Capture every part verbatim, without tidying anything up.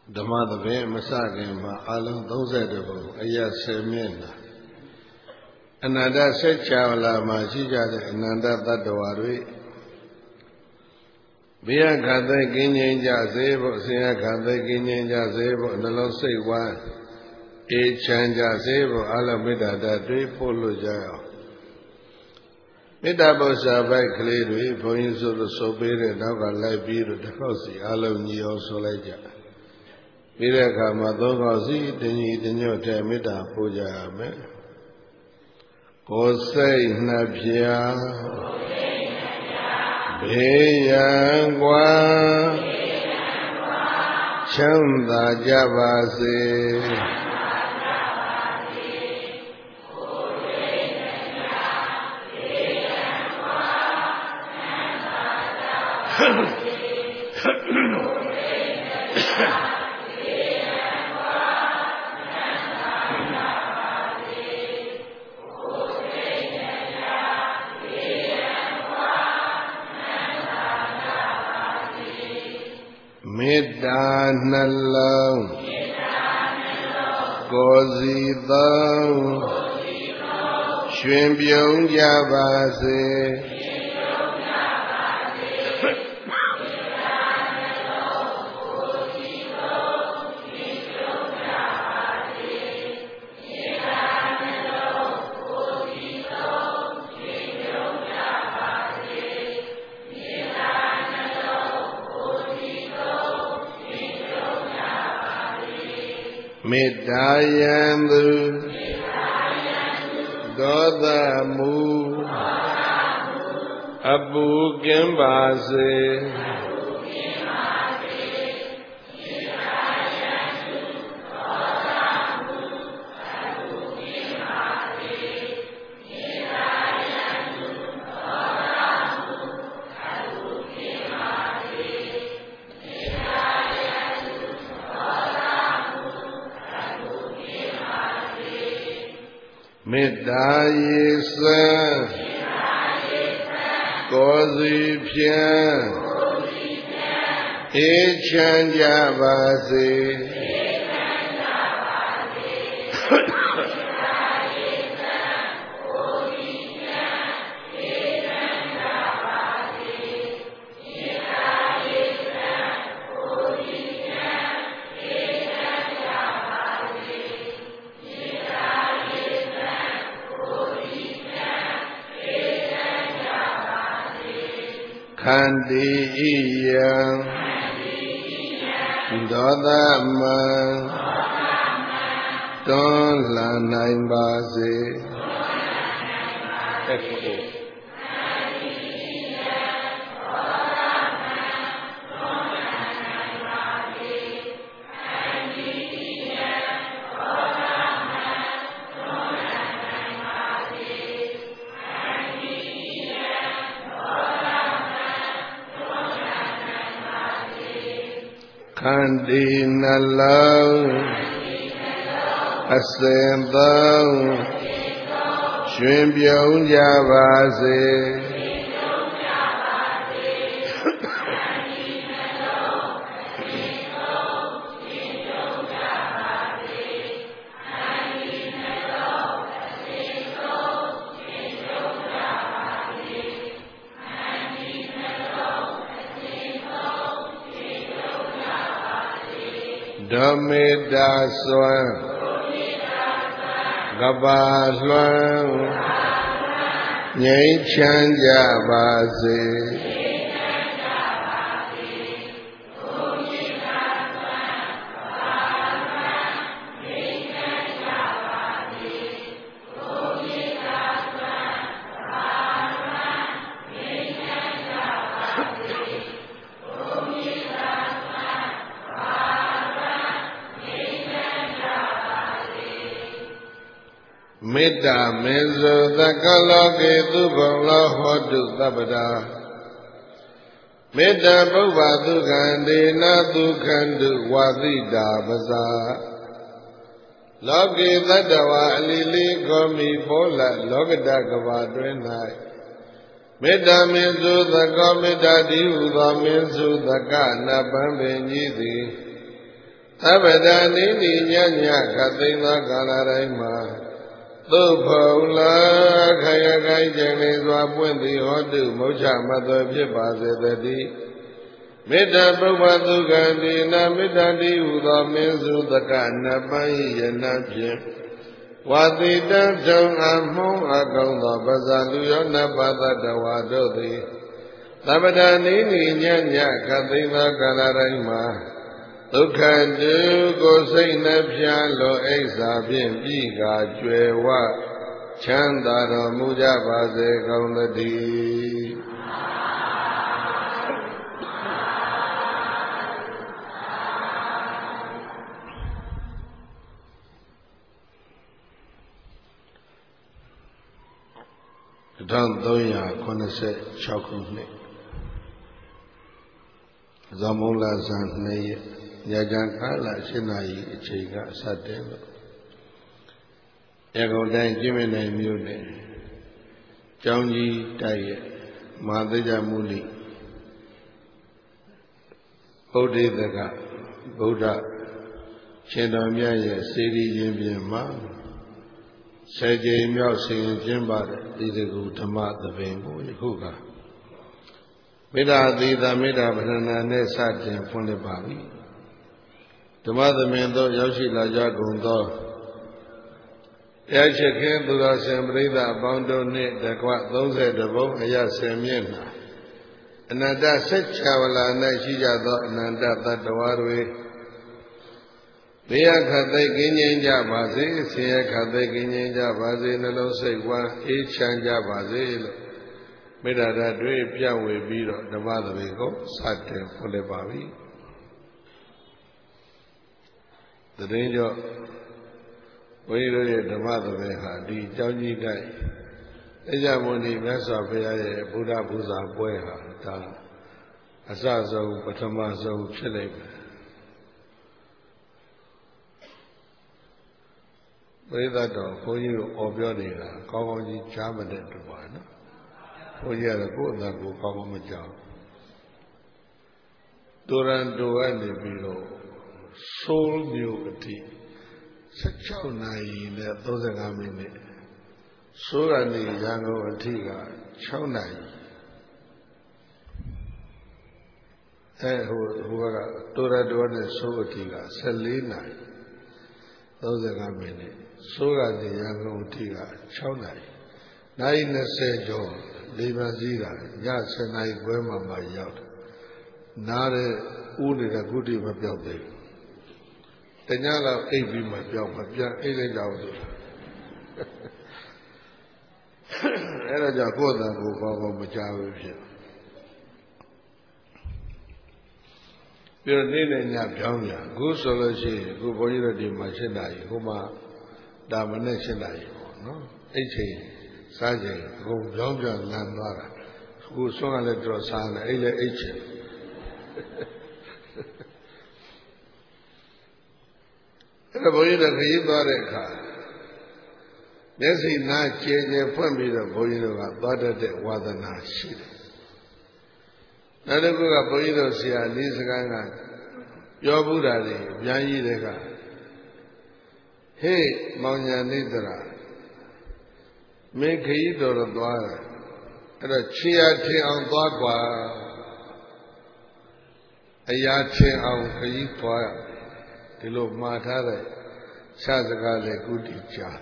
Dhamma the Bay Masagama Alam Dozadabo Ayat Semena Ananda said Chavala Majija Ananda Tadawari Bia Kata Guinea Jazebo, Sia Kata Guinea Jazebo, and the Lord say one A Chanja Zebo Alameda that day Polo Jail. Medabosha by Clay, points of the Sobere, Naga Libido, the Cosi, Alam Neo Soleja. Miraka Madogazi, Deni Denota Meda Puja Me Kosei Napia Beyangwa Chanda Javase Medanallam Gozidam Shwembyong Javase Medayandu Dodamu Abu Gimbase Medayesa Kozi Pian Echanja Base Kandi iya Dodama Don la nine base Echo Kandi Nalau Asendau Shwembyong Javase Dameda Swan Gabalwan Nyai Chanja Base Meda Mezo Dakaloke Dubala Hodu Tabada Meda Bhuva Dukande Nadukandu Wadida Baza Loke Tadawa Lili Gomi Bola Lokada Gavadrenai Meda Mezo Dakameda Diuda Mezo Dakana Bambenjidi သဗ္ဗဒာနိနိညညခသိမ့်သောကာလတိုင်းမှာသုဖုံလာခရခိုင်ကျင်နေစွာပွင့်သည်ဟောတုမုတ်ချမသွေဖြစ်ပါစေတည်းမေတ္တာပုဗ္ဗသုကံဒီနာမေတ္တာတိဟူသောမင်းစုတကနပန်းယနဖြင့်ဝါတိတံထုံအမှုံအကုံသောပဇာလူယောနပသတဝါတို့သည်သဗ္ဗဒာနိနိညညခသိမ့်သောကာလတိုင်းမှာဒုက္ခတုကိုစိတ်နှပြလောအိစ္ဆာဖြင့်ပြီးကာကျွယ်ဝချမ်းသာတော်မူကြပါစေကုန်သတည်းတစ်ထောင်သုံးရာခုနှစ်สิบหกခုနှစ်ဇမုံလာဇန်နှစ်ရက်ညချမ်းကာလရှင်းနာရီအချိန်ကစတဲ့လို့ရကုန်တိုင်းကျင်းမနိုင်မြို့နယ်ကျောင်းကြီးတိုက်ရဲ့မဟာသေချာမူလိဗုဒ္ဓေတကဗုဒ္ဓရှင်တော်မြတ်ရဲ့စေတီရင်ပြင်မှာဆယ်ကြိမ်မြောက်ဆင်ရင်ကျင်းပတဲ့ဒီတကူဓမ္မသဘင်ကိုယခုကမေတ္တာသီတာမေတ္တာဗရဏာနဲ့စတင်ဖွင့်လှစ်ပါပြီဓမ္မသဘင်သို့ရောက်ရှိလာကြကုန်သောတရားချစ်ခင်သူတော်စင်ပရိသတ်အပေါင်းတို့နှင့်တကွသုံးဆယ်တဘုံအရဆယ်မျက်နှာအနန္တစัจ java လာ၌ရှိကြသောအနန္တသတ္တဝါတွေဘေးခတ်သိကင်းငြိမ်းကြပါစေဆင်းရဲခတ်သိကင်းငြိမ်းကြပါစေနှလုံးစိတ်ဝမ်းအေးချမ်းကြပါစေလို့မေတ္တာဓာတ်တွေပြဝေပြီးတော့ဓမ္မသဘင်ကိုစတင်ဖွင့်လှစ်ပါပြီတရင်ကျော်ဘုန်းကြီးတို့ရဲ့ဓမ္မသဘင်ဟာဒီကျောင်းကြီးတိုက်တရားမုန်ဒီမြတ်စွာဘုရားရဲ့ဘုရားပူဇာပွဲဟာဒါအစဆုံးပထမဆုံးဖြစ်လိမ့်မယ်ပရိသတ်တော်ဘုန်းကြီးတို့អော်ပြောနေတာကောင်းကောင်းကြီးကြားမတဲ့တူပါနော်ဘုန်းကြီးကတော့ကိုယ့်အသာကိုကောင်းကောင်းမကြောက်တူရန်တူကနေပြီးတော့ဆိုးမျိုးအထိสิบหกနာရီနဲ့၃၅မိနစ်ဆိုးကနေရန်ကုန်အထိက၆နာရီအဲဟိုဟိုကတူရန်တူနဲ့ဆိုးအထိက၁၄နာရီ၃၅မိနစ်ဆိုးကနေရန်ကုန်အထိက၆နာရီနိုင်၂၀ကျော်လေပန်းစည်းတာည၁၀နာရီခွဲမှမှရောက်တယ်နားတဲ့ဥနေတဲ့ကုတိမပြောက်သေးဘူးတညလောက်အိပ်ပြီးမှပြောက်မှပြန်အိပ်လိုက်ကြအောင်ဆိုတာအဲ့ဒါကြောင့်ကိုယ့်အတန်ကိုကောင်းကောင်းမကြားဘူးဖြစ်ပြီးတော့နေ့နဲ့ညပြောင်းပြန်အခုဆိုလို့ရှိရင်အခုဘုန်းကြီးတို့ဒီမှာ၈နာရီဟိုမှာဒါမနဲ့၈နာရီပေါ့နော်အဲ့ချိန်စားချိန်အကုန်ပြောင်းပြန်လန်သွားတာအခုဆွမ်းကလည်းတော့စားနေအဲ့လည်းအိတ်ချိန်အဲ့ဒါဘုန်းကြီးတို့ခရီးသွားတဲ့အခါမျက်စိနားကျဲကျဲဖွင့်ပြီးတော့ဘုန်းကြီးတို့ကသွားတတ်တဲ့ဝါသနာရှိတယ်။နောက်တစ်ခုကဘုန်းကြီးတို့ဆရာလေးစကားကပြောဘူးတာတွေအများကြီးတွေကဟေးမောင်ညာနေတရာမင်းခရီးတော်တော့သွားတယ်အဲ့တော့ခြေရထင်အောင်သွားกว่าအရာထင်အောင်ခရီးသွားရဒီလိုမှားထားတဲ့ခြားစကားလေကုတိကြား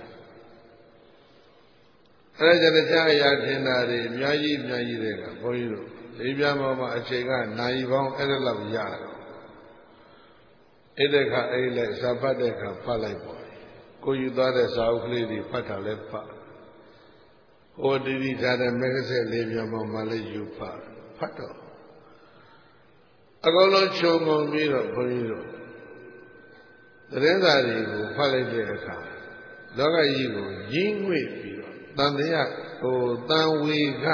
အဲ့ဒါကြတဲ့ခြားအရာထင်တာတွေအများကြီးအများကြီးတွေကဘုန်းကြီးတို့လေးပြားပေါ်မှာအချိန်ကနိုင်ပေါင်းအဲ့ဒါလောက်ရတော့အဲ့တဲ့ခါအဲ့လိုက်စာဖတ်တဲ့ခါဖတ်လိုက်ပေါ့ကိုယူသွားတဲ့စာအုပ်ကလေးတွေဖတ်တာလည်းဖတ်ဟိုတီတီထားတဲ့မဂ္ဂစက်လေးပြားပေါ်မှာလည်းယူဖတ်ဖတ်တော့အကုန်လုံးခြုံငုံပြီးတော့ဘုန်းကြီးတို့သတင်းစာတွေကိုဖတ်လိုက်တဲ့အခါလောကကြီးကိုရင်းငွေ့ပြီးတော့တန်တရားဟိုတန်ဝေက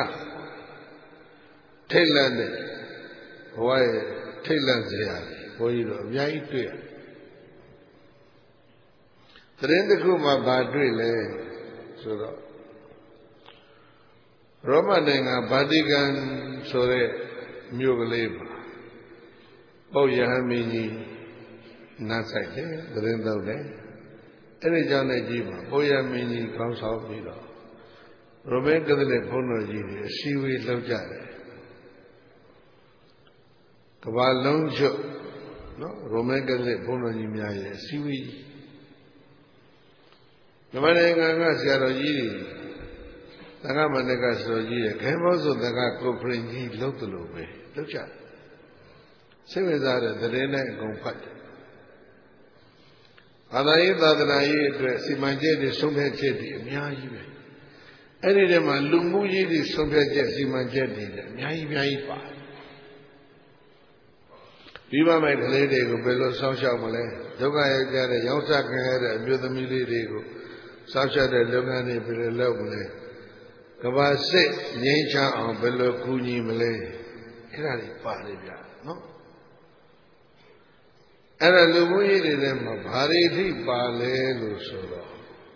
ထိတ်လန့်တဲ့ဘဝရဲ့ထိတ်လန့်စရာဘုန်းကြီးတို့အများကြီးတွေ့သတင်းတစ်ခုမှဘာတွေ့လဲဆိုတော့ရောမနိုင်ငံဗာတီကန်ဆိုတဲ့မြို့ကလေးမှာပုပ်ယဟန်မင်းကြီးနားဆိုင်တယ်သတင်းသုံးတယ်အဲ့ဒီကြောင့်လည်းကြည့်ပါဘုရားမင်းကြီးကောင်းဆောင်ပြီးတော့ရိုမန်ကက်သလစ်ဘုန်းတော်ကြီးတွေအစည်းအဝေးလုပ်ကြတယ်ကမ္ဘာလုံးကျွတ်နော်ရိုမန်ကက်သလစ်ဘုန်းတော်ကြီးများရဲ့အစည်းအဝေးမြန်မာနိုင်ငံကဆရာတော်ကြီးတွေသံဃာမဏိကဆရာကြီးရဲ့ခဲဘောစုသံဃာကိုဖရင်ကြီးလုပ်တယ်လို့ပဲလုပ်ကြစိတ်ဝင်စားတဲ့သတင်းနဲ့အကုန်ဖတ်တယ်ဘာသာရေးသာသနာရေးအတွက်စီမံချက်တွေဆုံးဖြတ်ချက်တွေအများကြီးပဲအဲ့ဒီထဲမှာလူမှုရေးတွေဆုံးဖြတ်ချက်စီမံချက်တွေလည်းအများကြီးအများကြီးပါတယ်ပြီးမှမဲ့ကလေးတွေကိုဘယ်လိုစောင့်ရှောက်မလဲဒုက္ခရောက်ကြတဲ့ရောင်းစားခံရတဲ့အမျိုးသမီးလေးတွေကိုစောင့်ရှောက်တဲ့လုပ်ငန်းတွေဘယ်လိုလုပ်မလဲကဘာစိတ်ငြိမ်းချမ်းအောင်ဘယ်လိုကူညီမလဲအဲ့ဒါတွေပါတယ်ဗျာနော်အဲ့ဒါလူမှုရေးတွေထဲမှာဘာတွေအထိပါလဲလို့ဆိုတော့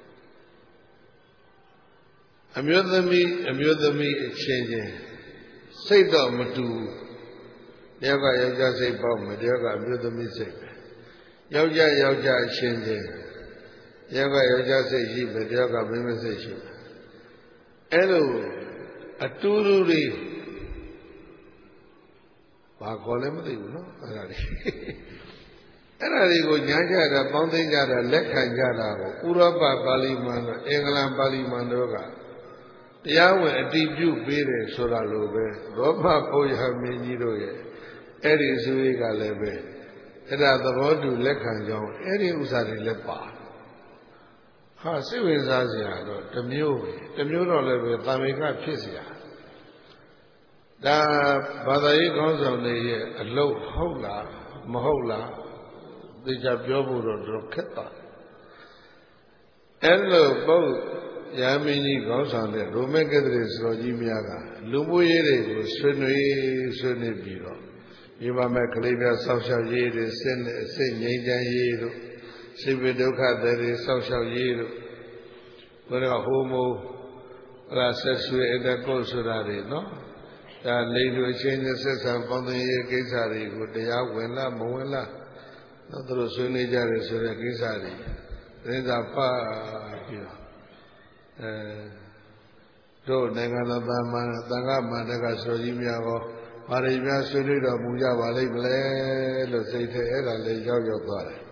အမျိုးသမီးအမျိုးသမီးအချင်းချင်းစိတ်တော့မတူတယောက်ကယောက်ျားစိတ်ပေါ့မယ်တယောက်ကအမျိုးသမီးစိတ်ပဲယောက်ျားယောက်ျားအချင်းချင်းတယောက်ကယောက်ျားစိတ်ရှိပဲတယောက်ကမိန်းမစိတ်ရှိပဲအဲ့လိုအတူတူတွေဘာခေါ်လဲမသိဘူးနော်အဲ့ဒါတွေအဲ့ဒါတွေကိုညာကြတာပေါင်းသိကြတာလက်ခံကြတာကိုဥရောပပါဠိမန်တို့အင်္ဂလန်ပါဠိမန်တို့ကတရားဝင်အတည်ပြုပေးတယ်ဆိုတာလိုပဲရောမဘုရားမင်းကြီးတို့ရဲ့အဲ့ဒီအစည်းကလည်းပဲအဲ့ဒါသဘောတူလက်ခံကြောင်းအဲ့ဒီဥစ္စာတွေလည်းပါဟာစိတ်ဝင်စားစရာတော့တစ်မျိုးပဲတစ်မျိုးတော့လည်းပဲတာမေကဖြစ်စရာဒါဘာသာရေးခေါင်းဆောင်တွေရဲ့အလုပ်ဟုတ်လားမဟုတ်လားသိကြပြောဖို့တော့တော့ခက်တာအဲ့လိုပုဂ္ဂိုလ်ရာမင်းကြီးခေါင်းဆောင်တဲ့ရိုမန်ကက်သလစ်စတော်ကြီးများကလူမှုရေးတွေကိုဆွေးနွေးဆွေးနွေးပြီးတော့ဒီမှာမဲ့ကလေးများဆောက်ရှောက်ရေးတွေစိတ်နဲ့စိတ်ငြိမ်းချမ်းရေးတို့စိတ်ဝိဒုက္ခတွေဆောက်ရှောက်ရေးတို့ဘုရားဟိုမိုးအဲ့ဒါဆက်ဆွေအတကုတ်ဆိုတာတွေနော်ဒါလိန်တို့ချင်းချင်းဆက်ဆံပေါင်းသင်းရေးကိစ္စတွေကိုတရားဝင်လားမဝင်လားတော့သူတို့ဆွေးနွေးကြတယ်ဆိုတဲ့ကိစ္စတွေသတင်းစာဖတ်ပြီးတော့အဲတို့နိုင်ငံတော်သားမန်သံဃာမန္တကဆိုကြီးများဟောဘာတွေများဆွေးနွေးတော်မူကြပါလိမ့်မလဲလို့စိတ်ထဲအဲ့ဒါလေးရောက်ရောက်သွားတယ်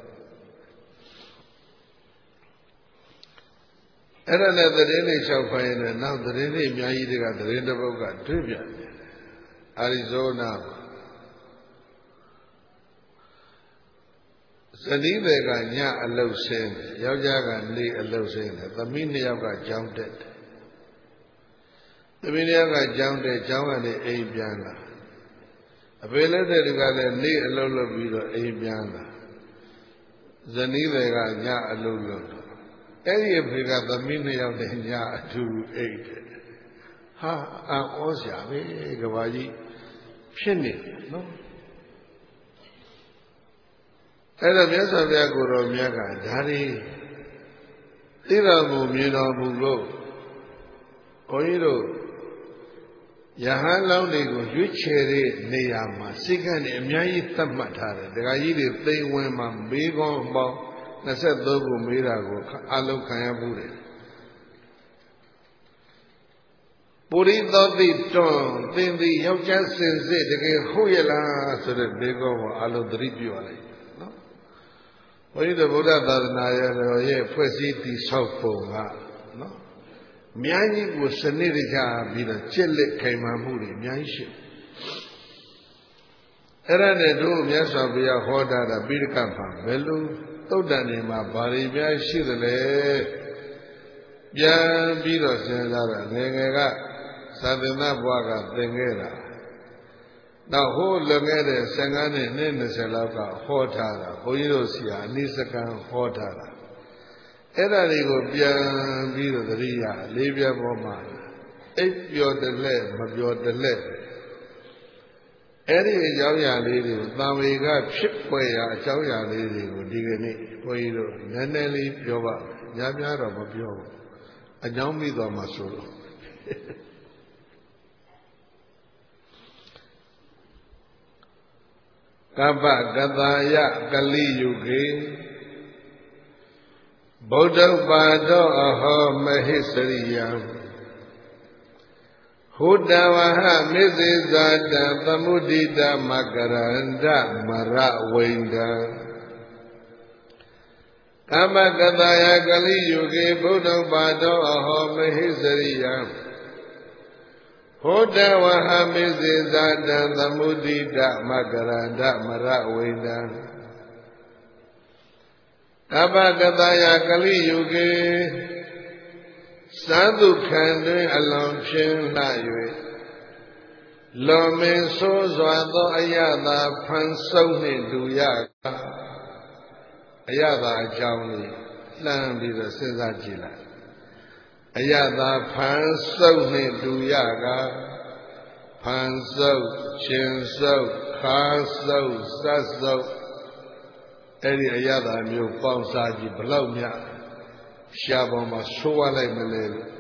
အဲ့ဒါနဲ့သတင်းလေးလျှောက်ခိုင်းရင်နောက်သတင်းလေးအများကြီးတွေကသတင်းတစ်ပုဒ်ကတွေ့ပြန်တယ်အာရီဇိုနာဇနီးတွေကညအလုတ်ဆင်းတယ်ယောက်ျားကနေအလုတ်ဆင်းတယ်သမီးနှစ်ယောက်ကကြောင်းတက်တယ်သမီးနှစ်ယောက်ကကြောင်းတက်ကြောင်းကနေအိမ်ပြန်လာအဖေလက်တဲ့လူကလည်းနေအလုတ်လုပ်ပြီးတော့အိမ်ပြန်လာဇနီးတွေကညအလုတ်လုပ်တော့အဲ့ဒီအဖေကသမီးနှစ်ယောက်နဲ့ညအထူအိတ်တယ်ဟာအံ့ဩစရာပဲကဘာကြီးဖြစ်နေတယ်နော်အဲ့တော့မြတ်စွာဘုရားကိုယ်တော်မြတ်ကဒါတွေသိတော်မူမြင်တော်မူလို့ဘုန်းကြီးတို့ယဟန်လောင်းတွေကိုရွေးချယ်တဲ့နေရာမှာစိတ်ကနေအများကြီးသတ်မှတ်ထားတယ်ဒကာကြီးတွေသိမ်ဝင်မှာမေးကောင်းပေါင်းနှစ်ဆယ်သုံးခုမေးတာကိုအလုံးခံရမှုတယ်ပုရိသောတိတွန်သင်သည်ယောက်ျားစင်စစ်တကယ်ဟုတ်ရဲ့လားဆိုတဲ့မေးကောင်းကိုအလုံးသတိပြုရလိုက်နော်ဘုန်းကြီးတို့ဗုဒ္ဓသာသနာရဲ့ရဲ့ဖွဲ့စည်းတည်ဆောက်ပုံကနော်အများကြီးကိုစနစ်တကျပြီးတော့ကျင့်လက်ခိုင်မာမှုတွေအများကြီးရှိအဲ့ဒါနဲ့တို့မြတ်စွာဘုရားဟောတာပိဋကတ်မှာဘယ်လိုသုတ်တန်နေမှာဘာတွေများရှိသလဲပြန်ပြီးတော့စဉ်းစားတာငယ်ငယ်ကသာသနာ့ဘဝကသင်ခဲ့တာနောက်ဟိုးလွန်ခဲ့တဲ့ဆယ်ငါးနှစ်နှစ်၂၀လောက်ကဟောထားတာဘုန်းကြီးတို့ဆရာအနိစ္စကံဟောထားတာအဲ့ဒါတွေကိုပြန်ပြီးတော့သတိရလေးပြပေါ်မှာအိပ်ပျော်တလဲမပျော်တလဲအဲ့ဒီအကြောင်းအရာလေးတွေကိုသံဝေကဖြစ်ပွဲရာအကြောင်းအရာလေးတွေကိုဒီကနေ့ဘုန်းကြီးတို့နည်းနည်းလေးပြောပါညများတော့မပြောဘူးအကြောင်းမိသွားမှာဆိုလို့ Kappa Gataya Kali Yuge Bodha Bado Aho Mahisariyam Hudavaha Mizizada Tamudita Makaranda Mara Wenda Kappa Gataya Kali Yuge Bodha Bado Aho Mahisariyam Hoda Wahamisi Zada Tamudita Makaranda Mara Wenda Kappa Gataya Kali Yuge Sadhu Khandwe Alon Phin La Yue Lo Min So Zwa Tho Ayatha Phan Sauk Ni Lu Ya Ayatha Ajaung Ni Lan Pi Do Sin Sa Jit Lai Ayatha Phan Sauk Ni Lu Ya Ka Phan Sauk Chin Sauk Kha Sauk Sat Sauk Eri Ayatha Myo Paung Sa Jit Balauk Mya Sha Paung Ma Sowa Lai Ma Le Lo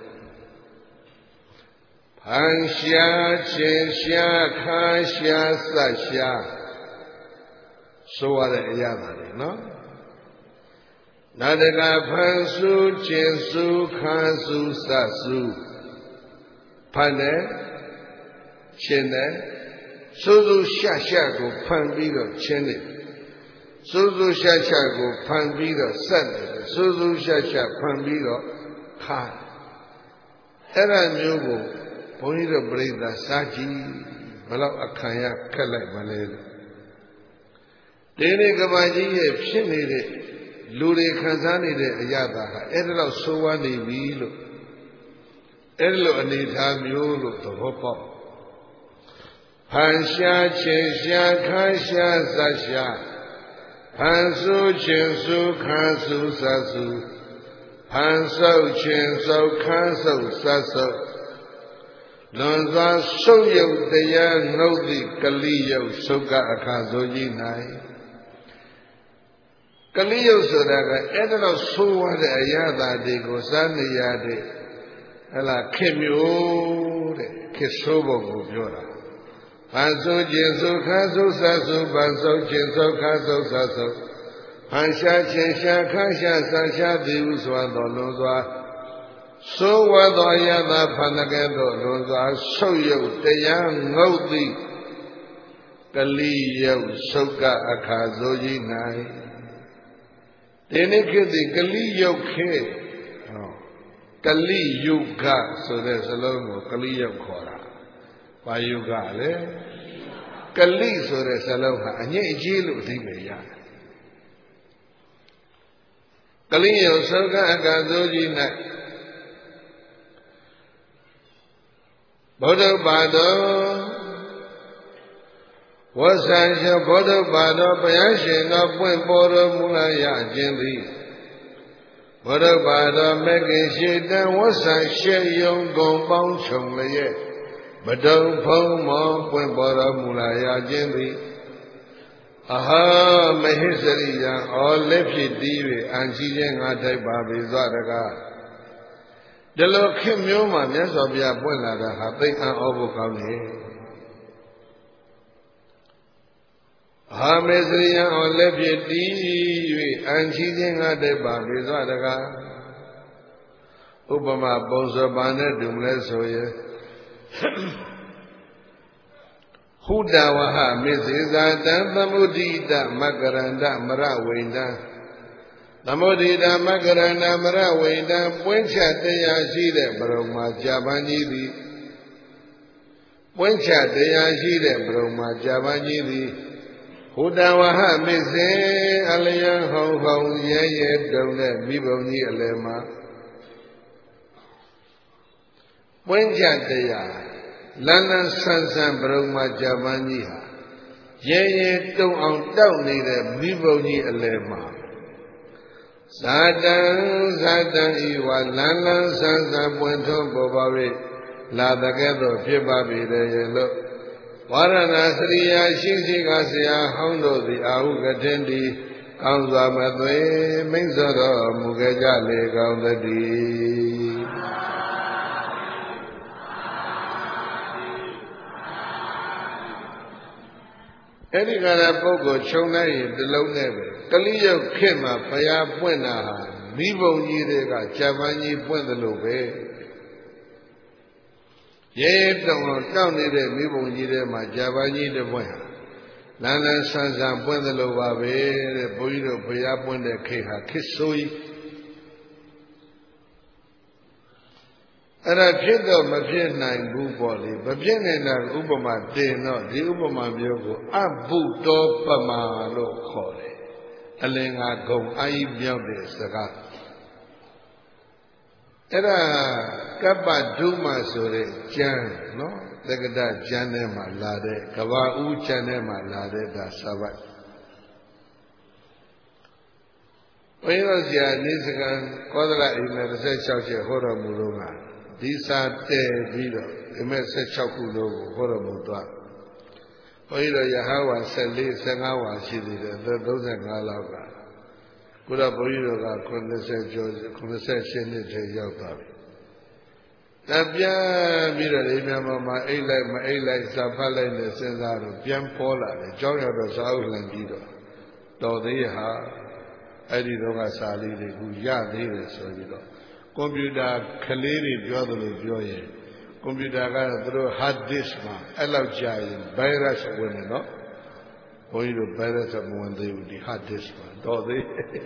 Phan Sha Chin Sha Kha Sha Sat Sha Sowa De Ayatha De No Nadaka Phan Su Chin Su Kha Su Sat Su Phan De Chin De Su Su Sha Sha Ko Phan Pi Do Chin De Su Su Sha Sha Ko Phan Pi Do Sat De Su Su Sha Sha Phan Pi Do Khaအဲ့ဒါမျိုးကိုဘုန်းကြီးတို့ပြိဿစာကြည့်ဘလောက်အခါရခက်လိုက်မလဲလို့ဒီနေ့ကဘာကြီးရဲ့ဖြစ်နေတဲ့လူတွေခံစားနေတဲ့အရာသာဟာအဲ့ဒါတော့ဆိုးဝါးနေပြီလို့အဲ့လိုအနေထားမျိုးလို့သဘောပေါက်ဖန်ရှားချင်းရှားခါရှားစရှားဖန်ဆူချင်းဆူခါဆူစဆူဖန်ဆုပ်ချင်းဆုပ်ခါဆုပ်စဆုပ်လွန်စွာဆုပ်ယုတ်တရားငုတ်သည့်ကလိယုတ်ဆုပ်ကအခါဆိုကြီး၌ကလိယုတ်ဆိုတာကအဲ့ဒါတော့ဆိုးဝါးတဲ့အရာသာတွေကိုစားနေရတဲ့ဟဲ့လားခေမျိုးတဲ့ခေဆိုးဖို့ကိုပြောတာဖန်ဆုပ်ချင်းဆုပ်ခါဆုပ်စဆုပ်ဖန်ဆုပ်ချင်းဆုပ်ခါဆုပ်စဆုပ်ဖန်ရှားချင်းရှားခါရှားစရှားသည်ဟုဆိုတော်လွန်စွာဆိုးဝါးသောအရာသာဖန်ကဲ့သို့လွန်စွာဆုပ်ယုတ်တရားငုတ်သည်ကလိယုတ်ဆုပ်ကအခါဆိုကြီး၌ဒီနေ့ခေတ်ဒီကလိယုတ်ခေတ်ဟောကလိယုဂဆိုတဲ့စလုံးကိုကလိယုတ်ခေါ်တာဘာယုဂလဲကလိဆိုတဲ့စလုံးဟာအငြိအကြီးလို့အဓိပ္ပာယ်ရတယ်ကလိယုတ်ဆုပ်ကအခါဆိုကြီး၌ဗုဒ္ဓဘာသောဝဆံရှဗုဒ္ဓဘာသောဘုရားရှင်တော်ပွင့်ပေါ်တော်မူလာရခြင်းသည်ဗုဒ္ဓဘာသောမဂ္ဂင်ရှိတံဝဆံရှေယုံကုန်ပေါင်းခြုံလျက်ဗဒုံဖုံးမောပွင့်ပေါ်တော်မူလာရခြင်းသည်အဟာမဟိစရိယံဩလက်ဖြစ်တည်၍အံရှိခြင်းငါထိုက်ပါပေသောတကားဒီလိုခေတ်မျိုးမှာမြတ်စွာဘုရားပွင့်လာတာဟာသိအံ့ဩဖို့ကောင်းတယ်အာမေစရိယံဩလက်ဖြစ်တည်၍အံရှိခြင်းငါထိုက်ပါပေသောတကားဥပမာပုံစံပါနဲ့တူမလဲဆိုရင်ဟုတဝဟမေဇေဇာတံသမုဒိတမကရန္တမရဝိန္ဒံသမုဒိတမကရန္တမရဝိန္ဒံပွင့်ချတရားရှိတဲ့ဘရုံမှာကြာပန်းကြီးသည်ပွင့်ချတရားရှိတဲ့ဘရုံမှာကြာပန်းကြီးသည်ဟုတဝဟမေဇေအလယံဟောဟောရဲရဲတုံတဲ့မိဘုံကြီးအလယ်မှာပွင့်ချတရားလန်းလန်းဆန်းဆန်းဘရုံမှာကြာပန်းကြီးဟာရဲရဲတုံအောင်တောက်နေတဲ့မိဘုံကြီးအလယ်မှာဇာတံဇာတံဤဝလန်းလန်းဆန်းဆန်းပွင့်ထွန်းပေါ်ပါ၍လာတကဲ့သို့ဖြစ်ပါပေတယ်လို့ဝါရဏစရိယာရှိရှိကဆရာဟောင်းတို့သည်အာဟုကထင်သည်ကောင်းစွာမသွေမိတ်ဆောတော်မူခဲ့ကြလေကောင်းသတည်းအဲ့ဒီကရပုဂ္ဂိုလ်ခြုံလိုက်ရင်ဒီလုံးနဲ့ပဲကလိယုတ်ခေတ်မှာဘုရားပွင့်တာဟာမိဘုံကြီးတွေကဂျပန်ကြီးပွင့်တယ်လို့ပဲရဲတုံအောင်တောက်နေတဲ့မိဘုံကြီးတွေမှာဂျပန်ကြီးတပွင့်ဟာလန်းလန်းဆန်းဆန်းပွင့်တယ်လို့ပါပဲတဲ့ဘုန်းကြီးတို့ဘုရားပွင့်တဲ့ခေတ်ဟာခေတ်ဆိုးကြီးအဲ့ဒါဖြစ်တော့မဖြစ်နိုင်ဘူးပေါ့လေမဖြစ်နိုင်တာဥပမာတင်တော့ဒီဥပမာမျိုးကိုအဘုတောပမာလို့ခေါ်တယ်အလင်္ကာဂုံအာယိမြောက်တဲ့စကားအဲ့ဒါကပ္ပဒုမဆိုတဲ့ကျမ်းနော်သက္ကတကျမ်းထဲမှာလာတဲ့ကဘာဦးကျမ်းထဲမှာလာတဲ့ဒါစာပိုက်ဘုရားဆရာနေစကံကောသလအိမ်နဲ့တစ်ဆက်၆ချက်ဟောတော်မူလို့ကဒီစာတည်ပြီးတော့အိမ်မဲ့၁၆ခုလုံးကိုဟောတော်မူသွားဘုန်းကြီးတို့ယဟဝါ၁၄ ၁၅ဝါရှိသေးတယ်၃၅လောက်ကခုတော့ဘုန်းကြီးတို့က၉၀ကျော်၉၈နှစ်ထဲရောက်သွားပြီတပြန်ပြီးတော့အိမ်များမှာအိတ်လိုက်မအိတ်လိုက်စာဖတ်လိုက်နဲ့စဉ်းစားတော့ပြန်ပေါ်လာတယ်ကြောင်းရတော့စာအုပ်လှန်ပြီးတော့တော်သေးဟာအဲ့ဒီတော့ကစာလေးတွေခုရသေးတယ်ဆိုပြီးတော့ကွန်ပျူတာကလေးတွေပြောသလိုပြောရင်ကွန်ပျူတာကတော့သူတို့ hard disk မှာအဲ့လောက်ကြာရင် virus ဝင်တယ်နော်ဘုန်းကြီးတို့ virus မဝင်သေးဘူးဒီ hard disk မှာတော့သေး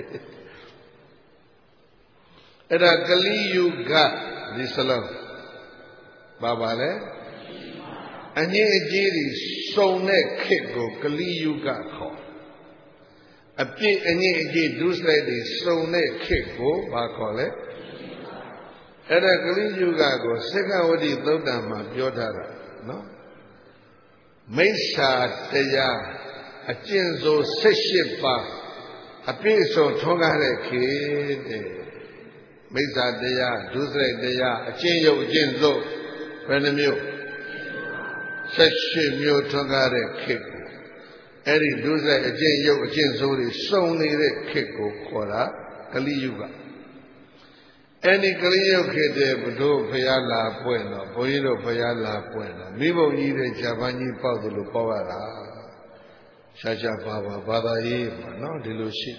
အဲ့ဒါကလိယုဂဒီစလုံးပါပါလေအငြိအကျေးတွေစုံတဲ့ခေတ်ကိုကလိယုဂခေါ်အပြည့်အငြိအကျေးဒုစရိုက်တွေစုံတဲ့ခေတ်ကိုဘာခေါ်လဲအဲ့ဒါကလိယုဂကိုစေကဝတိသုတ်တံမှာပြောထားတာနော်မိစ္ဆာတရားအကျင့်ဆို၁၈ပါးအပြည့်စုံထွန်းကားတဲ့ခေတ်တဲ့မိစ္ဆာတရားဒုစရိုက်တရားအကျင့်ယုတ်အကျင့်ဆိုဘယ်နှမျိုး၁၈မျိုးထွန်းကားတဲ့ခေတ်ကိုအဲ့ဒီဒုစရိုက်အကျင့်ယုတ်အကျင့်ဆိုတွေစုံနေတဲ့ခေတ်ကိုခေါ်တာကလိယုဂအဲ့ဒီကလိယုတ်ခေတ်တဲ့ဘုတို့ဖျားလာပွင့်တော့ဘုန်းကြီးတို့ဖျားလာပွင့်တော့မိဘုံကြီးတဲ့ဂျပန်ကြီးပေါက်တယ်လို့ပေါက်ရတာရှားရှားပါပါဘာသာရေးမှာနော်ဒီလိုရှိ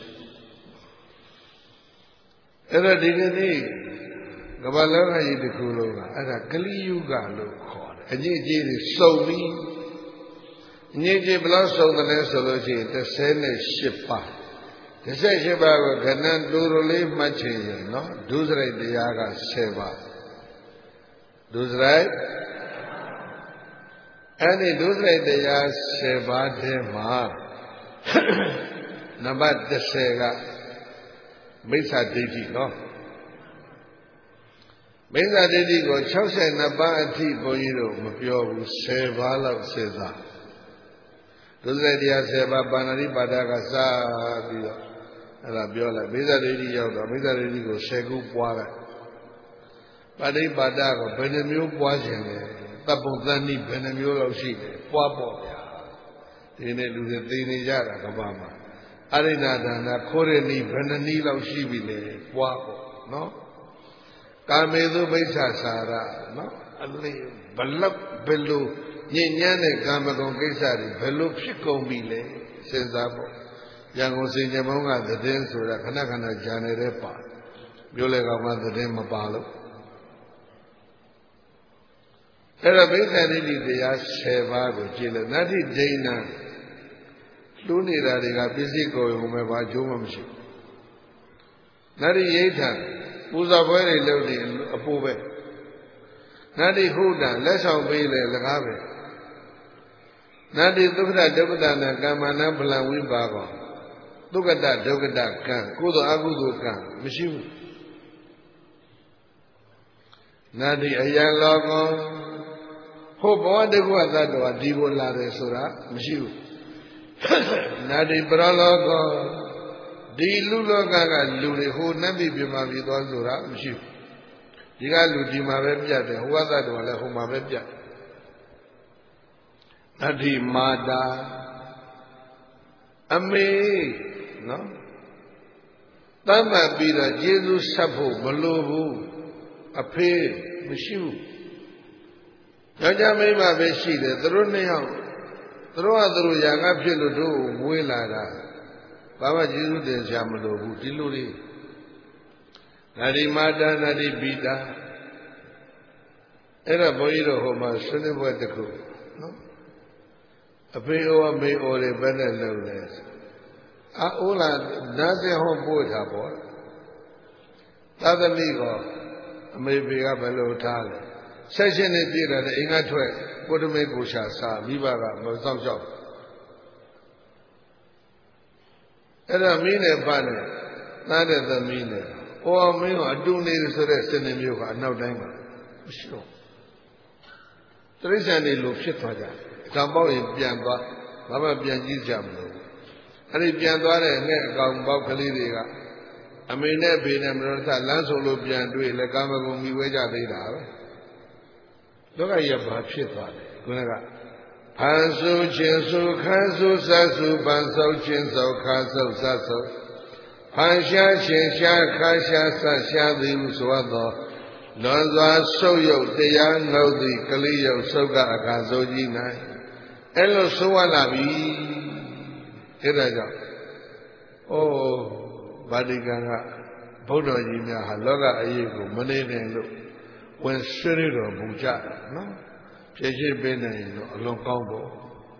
အဲ့ဒါဒီကနေ့ကမ္ဘာလောကကြီးတစ်ခုလုံးကအဲ့ဒါကလိယုဂလို့ခေါ်တယ်အငြိအကျေးတွေစုံပြီးအငြိအကျေးဘယ်လောက်စုံတယ်လဲဆိုလို့ရှိရင်၁၈ပါး၁၈ပါးကိုခဏတူတူလေးမှတ်ချင်ရင်နော်ဒုစရိုက်တရားက၁၀ပါးဒုစရိုက်အဲ့ဒီဒုစရိုက်တရား၁၀ပါးထဲမှာနံပါတ်၁၀ကမိစ္ဆာဒိဋ္ဌိနော်မိစ္ဆာဒိဋ္ဌိကို၆၂ပါးအထိဘုန်းကြီးတို့မပြောဘူး၁၀ပါးလောက်စဉ်းစားဒုစရိုက်တရား၁၀ပါးပါဏာတိပါဒကစပြီးတော့အဲ့ဒါပြောလိုက်မိစ္ဆာဒိဋ္ဌိရောက်တော့မိစ္ဆာဒိဋ္ဌိကို၁၀ခုပွားလိုက်ပါဠိပါဒကိုဘယ်နှမျိုးပွားခြင်းလဲတပ်ပုံသဏ္ဍိဘယ်နှမျိုးလောက်ရှိတယ်ပွားပေါ့ဗျာဒီနေ့လူတွေသိနေကြတာကဘာမှာအရိဏဒါနခိုးရဏီဘယ်နှနည်းလောက်ရှိပြီလဲပွားပေါ့နော်ကာမေသုမိစ္ဆာစာရနော်အလေးဘလောက်ဘယ်လိုညဉ့်ညမ်းတဲ့ကာမဂုဏ်ကိစ္စတွေဘယ်လိုဖြစ်ကုန်ပြီလဲစဉ်းစားပေါ့ရန်ကုန်စင်ကြမောင်းကသတင်းဆိုတာခဏခဏဂျာနယ်ထဲပါပြောလေကောင်မှသတင်းမပါလို့အဲ့တော့မိစ္ဆာဒိဋ္ဌိတရား၁၀ပါးကိုကြည့်လို့နတ္ထိဒိဋ္ဌံလူနေတာတွေကပစ္စည်းကိုယ်ရုံပဲဘာအကျိုးမှမရှိဘူးနတ္ထိယိဋ္ဌံပူဇော်ပွဲတွေလုပ်နေအပူပဲနတ္ထိဟုတ္တံလက်ဆောင်ပေးလေလကားပဲနတ္ထိဒုက္ခဒုက္ခတနာကမ္မနာဗလံဝိပါကောဒုက္ခတဒုက္ခတကံကုသိုလ်အကုသိုလ်ကံမရှိဘူးနတ္ထိအယံလောကောဟိုဘဝတကွသတ္တဝါဒီဘုလာတယ်ဆိုတာမရှိဘူးနာတိပရလောကောဒီလူလောကကလူတွေဟိုနတ်ပြည်ပြမှာပြည်သွားဆိုတာမရှိဘူးဒီကလူဒီမှာပဲပြတ်တယ်ဟိုဝသတ္တဝါလည်းဟိုမှာပဲပြတ်နတ္တိမာတာအမေနော်တမ်းမှတ်ပြီးတော့ကျေးဇူးဆက်ဖို့မလိုဘူးအဖေမရှိဘူးယောက်ျားမိန်းမပဲရှိတယ်သူတို့နှစ်ယောက်သူတို့ကသူတို့ຢာကဖြစ်လို့တို့မွေးလာတာဘာမှကျေးဇူးတင်ရှာမလို့ဘူးဒီလိုလေးနာဒီမာတာနာဒီပိတာအဲ့ဒါဘုန်းကြီးတို့ဟိုမှာဆွေးနွေးပွဲတစ်ခုနော်အဖေအိုအမေအိုတွေဘယ်နဲ့လုပ်လဲအာအိုးလာနားစင်ဟောပို့တာပေါ့သာသမီကောအမေဖေကဘယ်လိုထားလဲဆက်ရှင်နေပြည့်တယ်အိမ်ကထွက်ကိုတမေကိုရှာစားမိဘကမစောင့်ရှောက်အဲ့ဒါမင်းနဲ့ပါနဲ့သားတဲ့သမီးနဲ့အိုအောင်မင်းကအတူနေဆိုတဲ့စနေမျိုးကအနောက်တိုင်းမှာမရှိတော့တိရစ္ဆာန်တွေလိုဖြစ်သွားကြကံပေါက်ရင်ပြန်သွားဘာမှပြန်ကြည့်ကြမလို့အဲ့ဒီပြန်သွားတဲ့ငှက်အကောင်ပေါက်ကလေးတွေကအမေနဲ့ဖေနဲ့မတော်တဆလမ်းဆုံလို့ပြန်တွေ့လဲကာမဂုဏ်မိဝဲကြသေးတာပဲလောကကြီးကဘာဖြစ်သွားလဲခုနကဖန်ဆူခြင်းဆူခန်းဆူဆတ်ဆူပန်ဆောက်ခြင်းဆောက်ခါဆောက်ဆတ်ဆောက်ဖန်ရှားခြင်းရှားခါရှားဆတ်ရှားသည်ဟုဆိုသောလွန်စွာဆုပ်ယုတ်တရားနှုတ်သည်ကလေးယုတ်ဆုပ်ကအခါစိုးကြီး၌အဲ့လိုဆိုရလာပြီအဲ့ဒါကြောင့်အိုးဗာတိကန်ကဘုဒ္ဓကြီးများဟာလောကအရေးကိုမနေနိုင်လို့ဝင်ဆွေးရတော်မူကြတာနော်ဖြည့်ရှင်းပေးနိုင်ရင်တော့အလွန်ကောင်းဖို့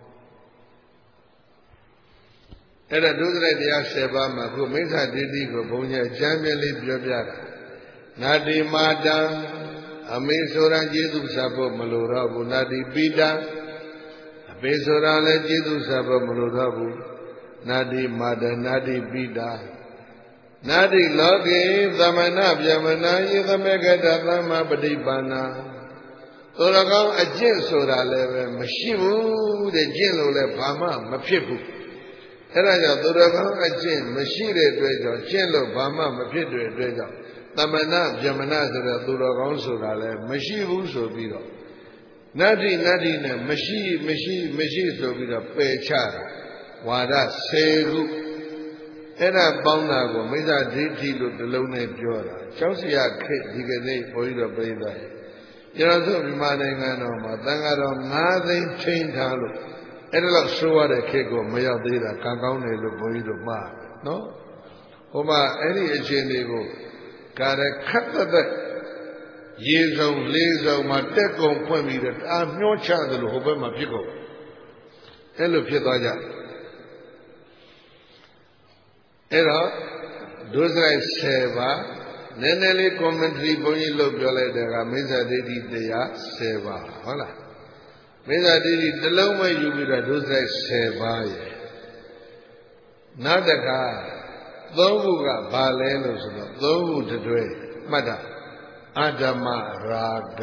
အဲ့ဒါဒုစရိုက်တရား၁၀ပါးမှာခုမိစ္ဆာဒိဋ္ဌိကိုဘုန်းကြီးအကျမ်းပြလေးပြောပြတာနာတိမာတံအမေဆိုရန်ကျေးဇူးဆပ်ဖို့မလိုတော့ဘူးနာတိပိတံအဖေဆိုရန်လည်းကျေးဇူးဆပ်ဖို့မလိုတော့ဘူးနာတိမာတနာတိပိတာနာတိလောကေသမဏဗျမနာယေသမေကတသမ္မာပฏิပန္နာသူတော်ကောင်းအကျင့်ဆိုတာလည်းပဲမရှိဘူးတဲ့ကျင့်လို့လည်းဘာမှမဖြစ်ဘူးအဲ့ဒါကြောင့်သူတော်ကောင်းအကျင့်မရှိတဲ့အတွက်ကြောင့်ကျင့်လို့ဘာမှမဖြစ်တဲ့အတွက်ကြောင့်သမဏဗျမနာဆိုတဲ့သူတော်ကောင်းဆိုတာလည်းမရှိဘူးဆိုပြီးတော့နတ္တိနတ္တိနဲ့မရှိမရှိမရှိဆိုပြီးတော့ပယ်ချတာဝါဒဆယ်ခုအဲ့ဒါပေါင်းတာကိုမိစ္ဆာဒိဋ္ဌိလို့တစ်လုံးနဲ့ပြောတာကျောက်စရာခေတ်ဒီကနေ့ဘုန်းကြီးတို့ပြိဿရဲ့ကျွန်တော်တို့မြန်မာနိုင်ငံတော်မှာသံဃာတော်၅သိန်းချိန်ထားလို့အဲ့ဒါလောက်ဆိုးရတဲ့ခေတ်ကိုမရောက်သေးတာကံကောင်းတယ်လို့ဘုန်းကြီးတို့မှားနော်ဟိုမှာအဲ့ဒီအခြေအနေကိုကာရခတ်သက်ရေစုံလေးစုံမှာတက်ကုံဖွင့်ပြီးတော့အာမျောချတယ်လို့ဟိုဘက်မှာဖြစ်ကုန်အဲ့လိုဖြစ်သွားကြအဲ့တော့ဒုစရိုက်၁၀ပါးနည်းနည်းလေး commentary ဘုန်းကြီးလုပ်ပြောလိုက်တဲ့ကမိစ္ဆာဒိဋ္ဌိတရား၁၀ပါးဟုတ်လားမိစ္ဆာဒိဋ္ဌိတစ်လုံးပဲယူပြီးတော့ဒုစရိုက်၁၀ပါးရဲ့နောက်တခါသုံးခုကဘာလဲလို့ဆိုတော့သုံးခုတတွဲမှတ်တာအဓမ္မရာဂ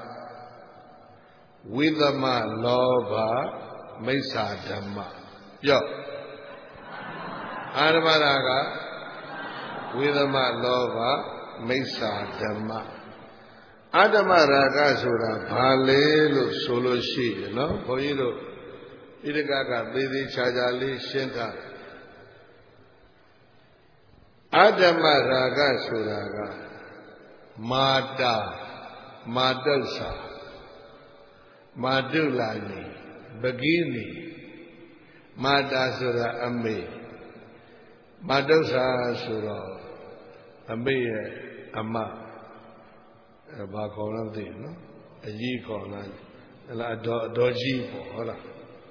ဝိသမလောဘမိစ္ဆာဓမ္မပြောအာဓမ္မရာဂဝိသမလောဘမိစ္ဆာဓမ္မအာဓမ္မရာဂဆိုတာဘာလဲလို့ဆိုလို့ရှိရင်နော်ဘုန်းကြီးတို့ဣဒကကသေးသေးချာချာလေးရှင်းထားတယ်အာဓမ္မရာဂဆိုတာကမာတာမာတု္ဆာမာတုလာနီပဂိနီမာတာဆိုတာအမေမာတု္ဆာဆိုတော့အမေရဲ့အမအဲဘာခေါ်လဲသိနော်အကြီးခေါ်လားဟလာအတော်အတော်ကြီးပေါ့ဟုတ်လား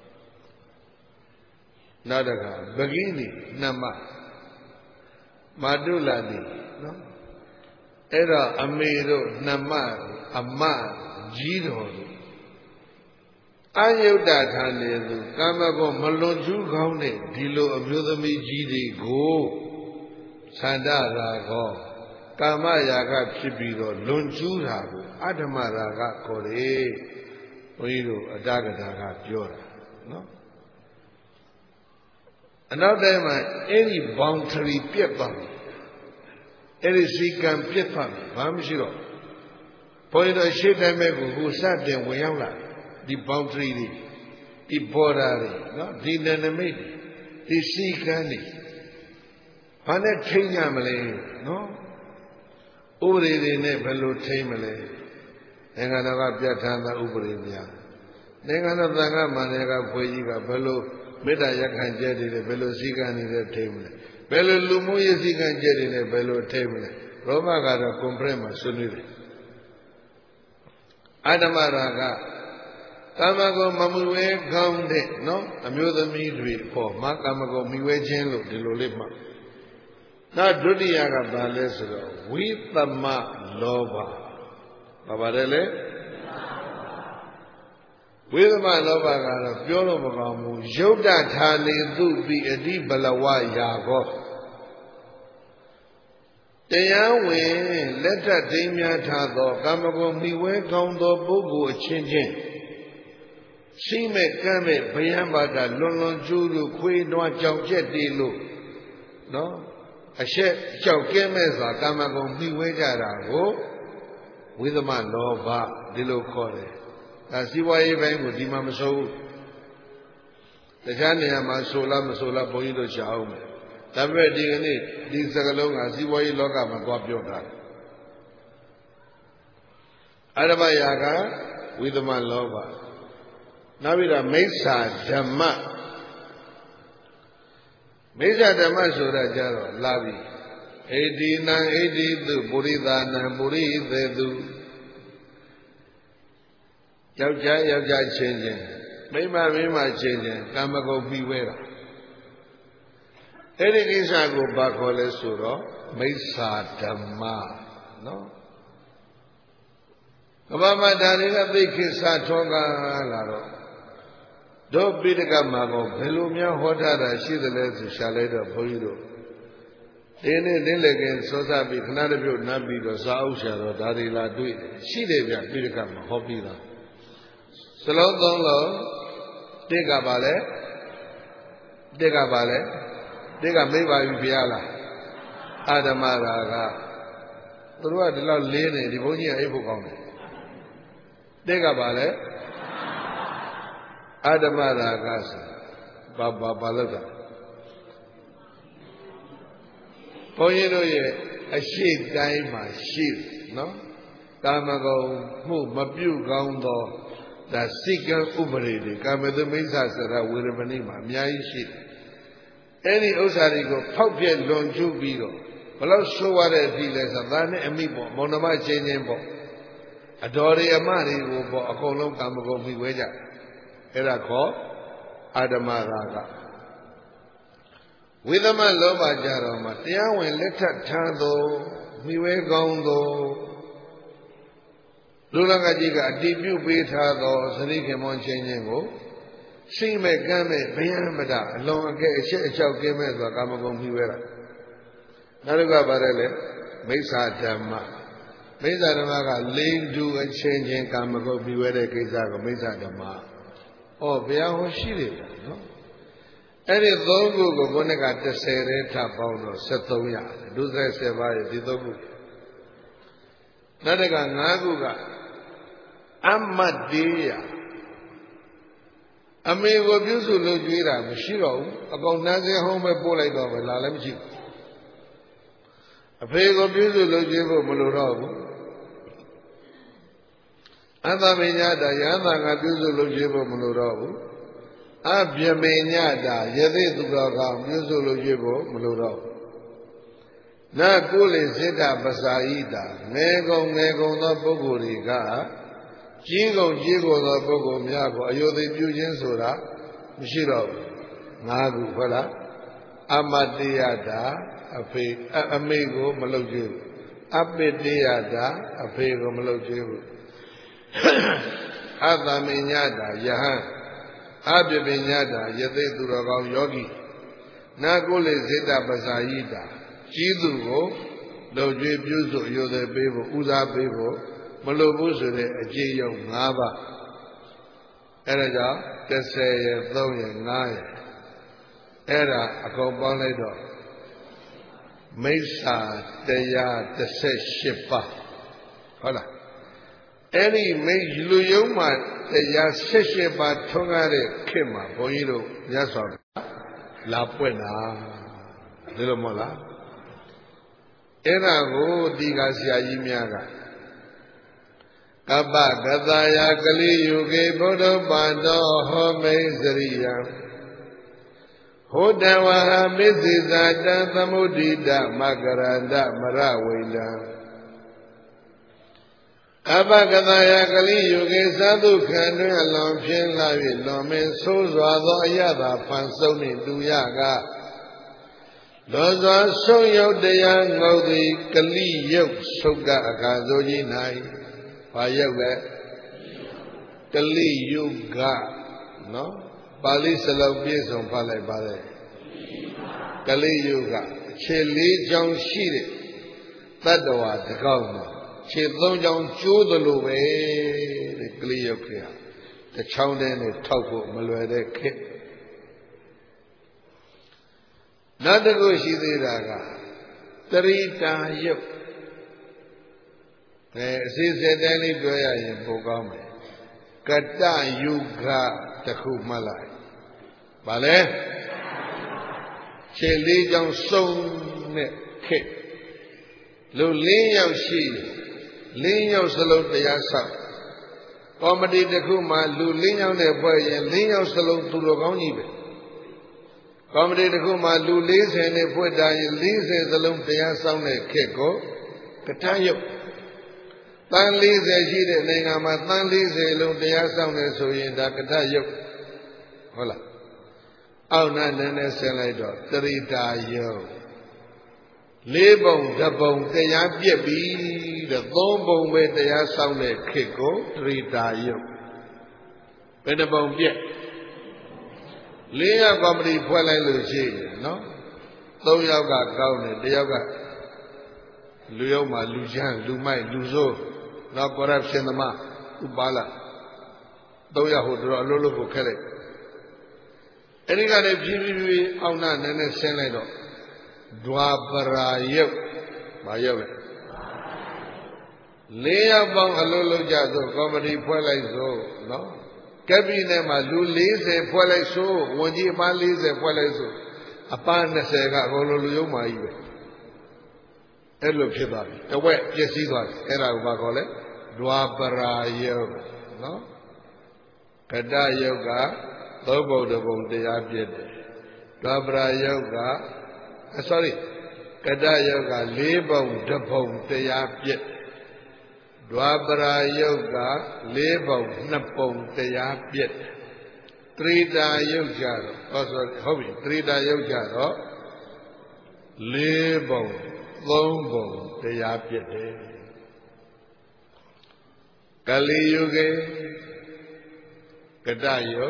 နောက်တခါပဂိနီနှမမာတုလာနီနော်အဲ့တော့အမေတို့နှမအမကြီးတော်တို့အယုဒ္ဓဌာနေသူကာမဂုဏ်မလွန်ကျူးကောင်းတဲ့ဒီလိုအမျိုးသမီးကြီးတွေကိုသန္တရာဂောကာမရာဂဖြစ်ပြီးတော့လွန်ကျူးတာကိုအဓမ္မရာဂခေါ်တယ်ဘုန်းကြီးတို့အတ္တကထာကပြောတာနော်အနောက်တိုင်းမှာအဲ့ဒီ boundary ပြတ်သွားတယ်အဲ့ဒီစီကံပြတ်သွားတယ်ဘာမှမရှိတော့ဘုန်းကြီးတို့ရှေ့တိုင်းပဲကိုဟိုစတင်ဝင်ရောက်လာဒီ boundary တွေဒီ border တွေနော်ဒီနယ်နိမိတ်ဒီစီကံတွေဘာနဲ့ထိန်းရမလဲနော်ဥပဒေတွေနဲ့ဘယ်လိုထိန်းမလဲနိုင်ငံတော်ကပြဋ္ဌာန်းတဲ့ဥပဒေများနိုင်ငံတော်သံဃာမန္တကဖွေကြီးကဘယ်လိုမေတ္တာရက်ခံကျက်တွေဘယ်လိုစည်းကမ်းတွေထိမလဲဘယ်လိုလူမှုရေးစည်းကမ်းကျက်တွေနဲ့ဘယ်လိုထိမလဲရောမကတော့ကွန်ဖရင့်မှာဆွေးနွေးတယ်အတ္တမရာကကာမဂုဏ်မမှုဝဲကောင်းတဲ့နော်အမျိုးသမီးတွေပေါ်မှာကာမဂုဏ်မိဝဲခြင်းလို့ဒီလိုလေးမှနောက်ဒုတိယကဘာလဲဆိုတော့ဝိသမလောဘဘာပါတယ်လဲဝိသမလောဘကတော့ပြောလို့မကောင်းဘူးယုတ်တထာလေသူပိအတိဘလဝရာကောတရားဝင်လက်ထပ်ဒိမ်းများထားသောကာမဂုဏ်မိဝဲကောင်းသောပုဂ္ဂိုလ်အချင်းချင်းရှိမဲ့ကမ်းမဲ့ဘယံဘာကလွန်လွန်ကျူးလို့ခွေးတွားကြောင်ကျက်တီးလို့နော်အရှက်ကြောက်ကဲမဲ့စွာကာမဂုဏ်မိဝဲကြတာကိုဝိသမလောဘဒီလိုခေါ်တယ်ဒါစီးပွားရေးပိုင်းကိုဒီမှာမဆိုဘူးတခြားနေရာမှာဆိုလားမဆိုလားဘုန်းကြီးတို့ရှားအောင်မယ်ဒါပေမဲ့ဒီကနေ့ဒီစကလုံးကစီးပွားရေးလောကမှာသွားပြောတာအရမယာကဝိသမလောဘနောက်ပြီးတော့မိစ္ဆာဓမ္မမိစ္ဆာဓမ္မဆိုတာကြတော့လာပြီဣတိနံဣတိတုပုရိသနံပုရိသေတုယောက်ျားယောက်ျားချင်းချင်းမိန်းမမိန်းမချင်းချင်းကာမဂုဏ်ပြီးဝဲတာအဲ့ဒီကိစ္စကိုဘာခေါ်လဲဆိုတော့မိစ္ဆာဓမ္မနော်ကမ္ဘာမှာဒါတွေကသိခိစ္စထောကလာတော့တို့ပိဋကမှာကောဘယ်လိုများဟောထားတာရှိသလဲဆိုရှာလိုက်တော့ဘုန်းကြီးတို့ဒီနေ့လင်းလက်ကင်စောစားပြီးခဏတစ်ပြုတ်နပ်ပြီးတော့စာအုပ်ရှာတော့ဒါတွေလာတွေ့တယ်ရှိတယ်ဗျပိဋကမှာဟောပြီးသားစလုံးသုံးလုံးတိကပါလဲတိကပါလဲတိကမိပါပြီဘုရားလားအာဓမ္မရာကသူတို့ကဒီလောက်လေးနေဒီဘုန်းကြီးကအိပ်ဖို့ကောင်းတယ်တိကပါလဲအာဓမ္မရာဂဆိုဘာဘာဘာလို့လဲဘုန်းကြီးတို့ရဲ့အရှိတိုင်းမှာရှိနော်ကာမဂုဏ်မှုမပြုတ်ကောင်းသောဒါစိကံဥပရိတွေကာမသမိစ္ဆာစရဝေရမဏိမှာအများကြီးရှိတယ်အဲ့ဒီဥစ္စာတွေကိုဖောက်ပြက်လွန်ကျူးပြီးတော့ဘလို့ဆိုးရတဲ့အဖြစ်လဲဆိုသားနဲ့အမိပေါ့မောင်နှမချင်းချင်းပေါ့အတော်တွေအမတွေကိုပေါ့အကုန်လုံးကာမဂုဏ်မိဝဲကြအဲ့ဒါခေါ်အာဓမ္မရာဂဝိသမလောဘကြတော့မှတရားဝင်လက်ထပ်ထားသောမိဝဲကောင်းသောလူလကကြီးကအတိပြုပေးထားသောသတိခင်မွန်ချင်းချင်းကိုရှိမဲ့ကမ်းမဲ့ဘယံမတအလွန်အကဲအရှက်အချောက်ကင်းမဲ့ဆိုတာကာမဂုဏ်မိဝဲတာနောက်တစ်ခါပါတယ်လေမိစ္ဆာဓမ္မမိစ္ဆာဓမ္မကလိန်တူအချင်းချင်းကာမဂုဏ်မိဝဲတဲ့ကိစ္စကိုမိစ္ဆာဓမ္မဩဘုရားဟောရှိတယ်နော်အဲ့ဒီသုံးခုကိုဘုန်းကတစ်ဆယ်တည်းထပ်ပေါင်းတော့ဆက်သုံးရတယ်ဒုစရိုက်ဆယ်ပါးရဲ့ဒီသုံးခုနောက်တစ်ခါငါးခုကအမတ်တေယအမေကိုပြုစုလုပ်ကြွေးတာမရှိတော့ဘူးအကောင်နှမ်းစဲဟုံးပဲပို့လိုက်တော့ပဲလာလည်းမရှိဘူးအဖေကိုပြုစုလုပ်ကြွေးဖို့မလိုတော့ဘူးအတ္တမညတာယန္တာကပြုစုလုပ်ကြွေးဖို့မလိုတော့ဘူးအပြမေညတာယသိသူတော်ကပြုစုလုပ်ကြွေးဖို့မလိုတော့ဘူးနာကုလေစိတ္တပစာဟိတာငယ်ကုန်ငယ်ကုန်သောပုဂ္ဂိုလ်တွေကကြီးကုန်ကြီးကုန်သောပုဂ္ဂိုလ်များကိုအယုသိပြုခြင်းဆိုတာမရှိတော့ဘူးငါးခုဟုတ်လားအမတ္တယတာအဖေအမေကိုမလုပ်ကြဘူးအပိတ္တယတာအဖေကိုမလုပ်ကြဘူးအတ္တမညတာယဟန်အပြပညတာယသိသူတော်ကောင်းယောဂီနာကုလေစိတ္တပစာဟိတာကြီးသူကိုလုပ်ကြွေးပြုစုအယုသိပေးဖို့ဦးစားပေးဖို့မလိုဘူးဆိုတဲ့အကျေယုံ၅ပါးအဲ့ဒါကြောင့်တစ်ဆယ်ရယ်သုံးရယ်ငါးရယ်အဲ့ဒါအကုန်ပေါင်းလိုက်တော့မိစ္ဆာတရားတစ်ဆယ်ရှစ်ပါးဟုတ်လားအဲ့ဒီမိလူယုံမှာတရားဆက်ရှစ်ပါးထွန်းကားတဲ့ခေတ်မှာဘုန်းကြီးတို့မြတ်စွာဘုရားလာပွင့်တာဒီလိုမဟုတ်လားအဲ့ဒါကိုဒီကဆရာကြီးများက Kappa Gataya Kali Yuge Bodho Pando Home Sriya Hodawaha Misizada Samudida Makaranda Marawila Kappa Gataya Kali Yuge Sadhu Khandu Alon Phin Lavi Lomin Sozwado Ayada Pansoni Duyaga Loza Soyo Deya Ngodi Kali Yuk Suga Akazoji Nai Payaga Kali Yuga No Pali Salau Piesong Palai Pale Kali Yuga Chili Jong Shiri Tadawa Takama Chilong Jong Chudalube Kali Yukia The Chowden Taupo Malwede Kit Nadago Shidiraga Tarita Yuk Sizedani Goya in Bogame Kata Yuga Taku Malai Bale Chili Jong Song Kit Lu Lin Yao Shi Lin Yao Salon de Yasa Comedy Takuma Lu Lin Yao de Boy and Lin Yao Salon to Logoni Comedy Takuma Lu Lis and a Pueda and Lis and Salon de Yasa Keko Katayo Tan Lise she the Nangama Tan Lise Lung de Yasa so in Dakatayo Hola Auna Nene Selado Trita Yo Lebon Dabon Teya Pibi the Bombon with the Yasa Keko Trita Yo Benabon Piet Lea Comedy Puela Lucy no So Yoga Gaune the Yoga Luyoma Lujan Lumai Luzo Now corruption the ma Ubala Doya Hodra Lolo Kele Any kind of G V Auna Nene Senado Dwapara Yuk Mayo Lea Bang Alolo Jado Comedy Puela so no Cabine Malu Lise Puela so Waji Malise Puela so Upon the Sega Hololo Maive Hello Chibabi the wet yes he was Era Ubakole Dwapara Yoga, no? Kada Yoga, Lobo the Bondia Pied. Dwapara Yoga, sorry, Kada Yoga, Lebon the Bondia Pied. Dwapara Yoga, Lebon Napon Tea Pied. Three da Yoga, oh sorry, hobby, three da Yoga, Lebon, Lombo, Tea Pied. Kali Yuge Kadayo